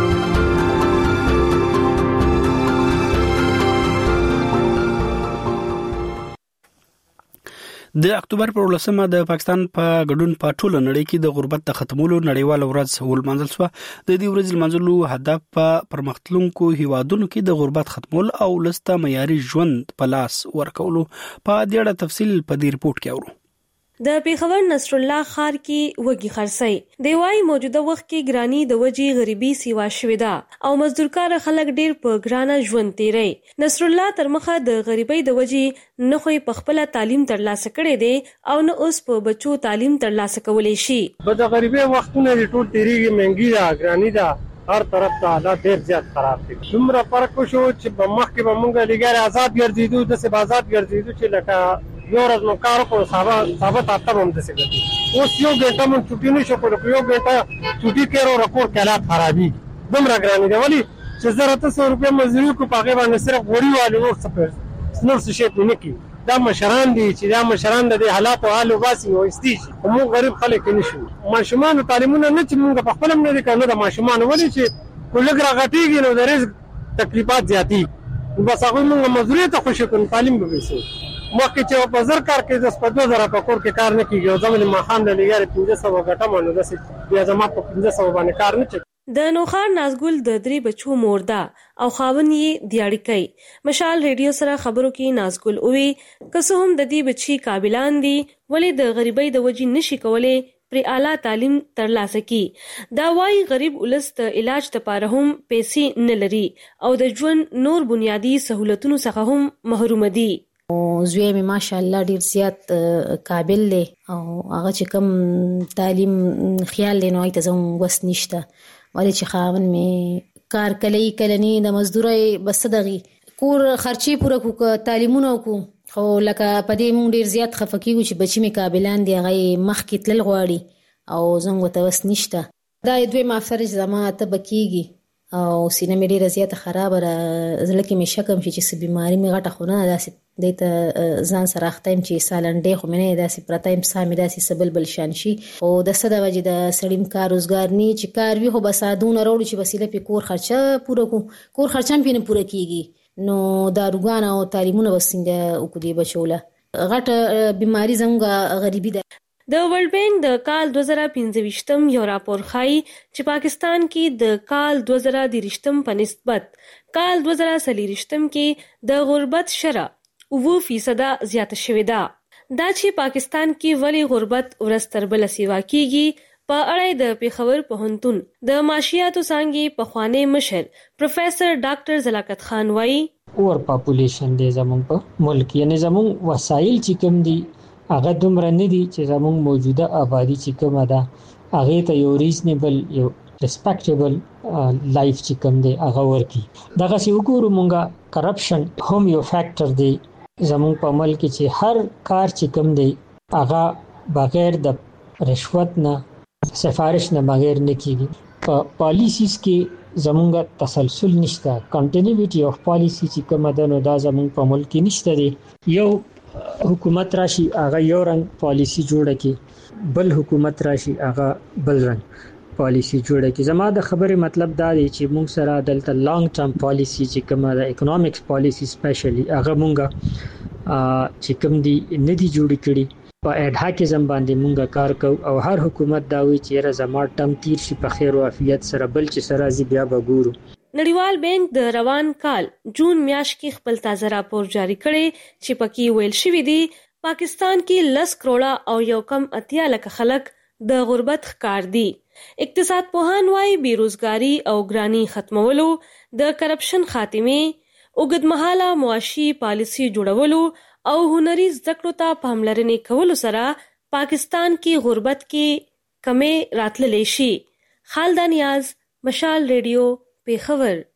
د اکتوبر پر ولسمه د پاکستان په ګډون په ټوله نړۍ کې د غربت د ختمولو نړیواله ورځ ولمانځل شو. د دې ورځې لمانځلو هدف په پرمختلونکو هیوادونو کې د غربت ختمول او لسته معیاري ژوند په لاس ورکولو په دې اړه تفصیل په دې رپورت کې اورو. د پیښور نصر الله خار کې وګي خرسي دی وايي موجوده وخت کې ګرانی د وجې غریبي سیوا شوې ده او مزدورکار خلک ډیر په ګرانه ژوند تیري. نصر الله تر مخه د غریبۍ د وجې نه خو په خپل تعلیم ترلاسه کړي دي او نه اوس په بچو تعلیم ترلاسه کولای شي. په د غریبۍ وختونه ټول تیریږي، مهنګي ده، ګرانی ده، هر طرف ته حالات ډیر زیات خراب دي. څومره فرق شو چې په مخ کې به مونږ لګاره آزاد ګرځیدو د سه آزاد ګرځیدو چې لکه یو ورځ نو کار کو صاحب صاحب تاسو هم د څه کوي اوس یو ګټه مون چټي نشو کولای، یو ګټه چټي کېرو رپورټ کله خرابي دومره ګرانی دی ولی چې زره تاسو روپیا مزدوري کو پاګه باندې صرف غوړي والي نور څه نور څه شي نه کی. دا مشران دي چې دا مشران د حالات او حال واسي او استیج مو غریب خلک نشو. ماشومان تعلیمونه نه چې موږ په خپل نه دي کنه د ماشومان ولی چې کله راغټيږي نو د رزق تکلیفات زیاتی بس هغه موږ مزدوري ته خوشی کوو تعلیم به وسو مخکې چې په زر کار کې د سپدو زره په کور کې کار نه کیږي او زموږ مخام د لګاره پنځه سوه غټه مونږ د سې بیا زما په پنځه سوه باندې کار نه چي. د نوخار نازګل د درې بچو موردا او خاون یې دیاړي کوي. مشال ریډیو سره خبرو کې نازګل اوې که هم د دې بچي قابلان دي ولې د غریبۍ د وجې نشي کولای پر اعلی تعلیم ترلاسه کی. دا وايي غریب ولس ته علاج لپاره هم پیسې نه لري او د ژوند نور بنیادی سہولتونو څخه هم محروم دي. او زوی می ماشاءالله ډیر زیات قابل دی او هغه چې کوم تعلیم خیال لینو ایت زم وس نشته ولې چې خاون می کار کلی کلنی د مزدوري بس دغه کور خرچي پوره کو تعلیمونه کو خو لکه پدې مونږ ډیر زیات خفقیږو چې بچی می قابلان دی هغه مخ کې تل غواړي او زم وته وس نشته. دا دوی مافر زما ته بکیږي او سینه مې ډیره زیاته خراب را زړه کې مې شکم چې څه بیماری مې غټه خونه داسې دته ځان سره اختیم چې سالنډې خو مې نه داسې پرتایم سامي داسې سبل بل شان شي او د صد وجه د سړیم کار روزګار نه چې کار وی خو بس ادونه وروړي چې وسیله په کور خرچه پوره کو کور خرچم پینې پوره کیږي نو داروګان او تعلیمونه وسنګ او کو دی بچوله غټه بیماری زموږه غریبي ده. د ورلد بانک د کال دوه زره پنځه یو راپور ښایي چې پاکستان کې د کال دوه زره دېرشم په نسبت کال دوه زره څلوېښتم کې د غربت شرح اووه فیصده زیاته شوې ده. دا چې پاکستان کې ولې غربت ورځ تر بله سیوا کیږي په اړه د پیښور پوهنتون د معاشیاتو څانګې پخوانی مشر پروفیسر ډاکټر زلاکت خان وایي اور پاپولیشن دی زموږ په ملک یعنی زموږ وسایل چې کوم دي هغه دومره نه دي چې زموږ موجوده آبادی چې کومه ده هغه ته یو ریزنیبل یو ریسپیکټیبل لایف چې کوم دی هغه ورکی. دغه سی وګورو مونږه کرپشن هم یو فیکٹر دی زموږ په ملک چې هر کار چې کوم دی هغه بغیر د رشوت نه سفارش نه بغیر نه کیږي. په پالیسیز کې زموږ تسلسل نشته، کنټینیویټي اف پالیسی چې کومه ده نو دا زموږ په ملک کې نشته دی. یو حکومت راشي هغه یو رنګ پالیسی جوړه کی، بل حکومت راشي هغه بل رنګ پالیسی جوړه کی. زما د خبرې مطلب دا دی چې موږ سره دلته لانګ ټرم پالیسی چې کومه د اکونومکس پالیسی سپیشلی هغه مونږه چې کوم دی نه دی جوړ کړي په اډهاکیزم باندې مونږه کار کوو او هر حکومت دا وی چې را زما ټم تیر شي په خیر او عافیت سره بل چې سره زی بیا وګورو. نړیوال بانک د روان کال جون میاشت کې خپل تازه راپور جاری کړی چې پکې ویل شوی دی پاکستان کې لس کروڑه او یو کم اتیا لک خلک د غربت ښکار دي. اقتصاد پوهان وايي بیروزګاری او ګرانی ختمولو، د کرپشن خاتمه، اوږدمهاله معاشي پالیسي جوړولو او هنري زده کړو ته پاملرنې کولو سره پاکستان کې غربت کې کمې راتللی شي. خالد نیاز، مشال ریډیو، پیښور.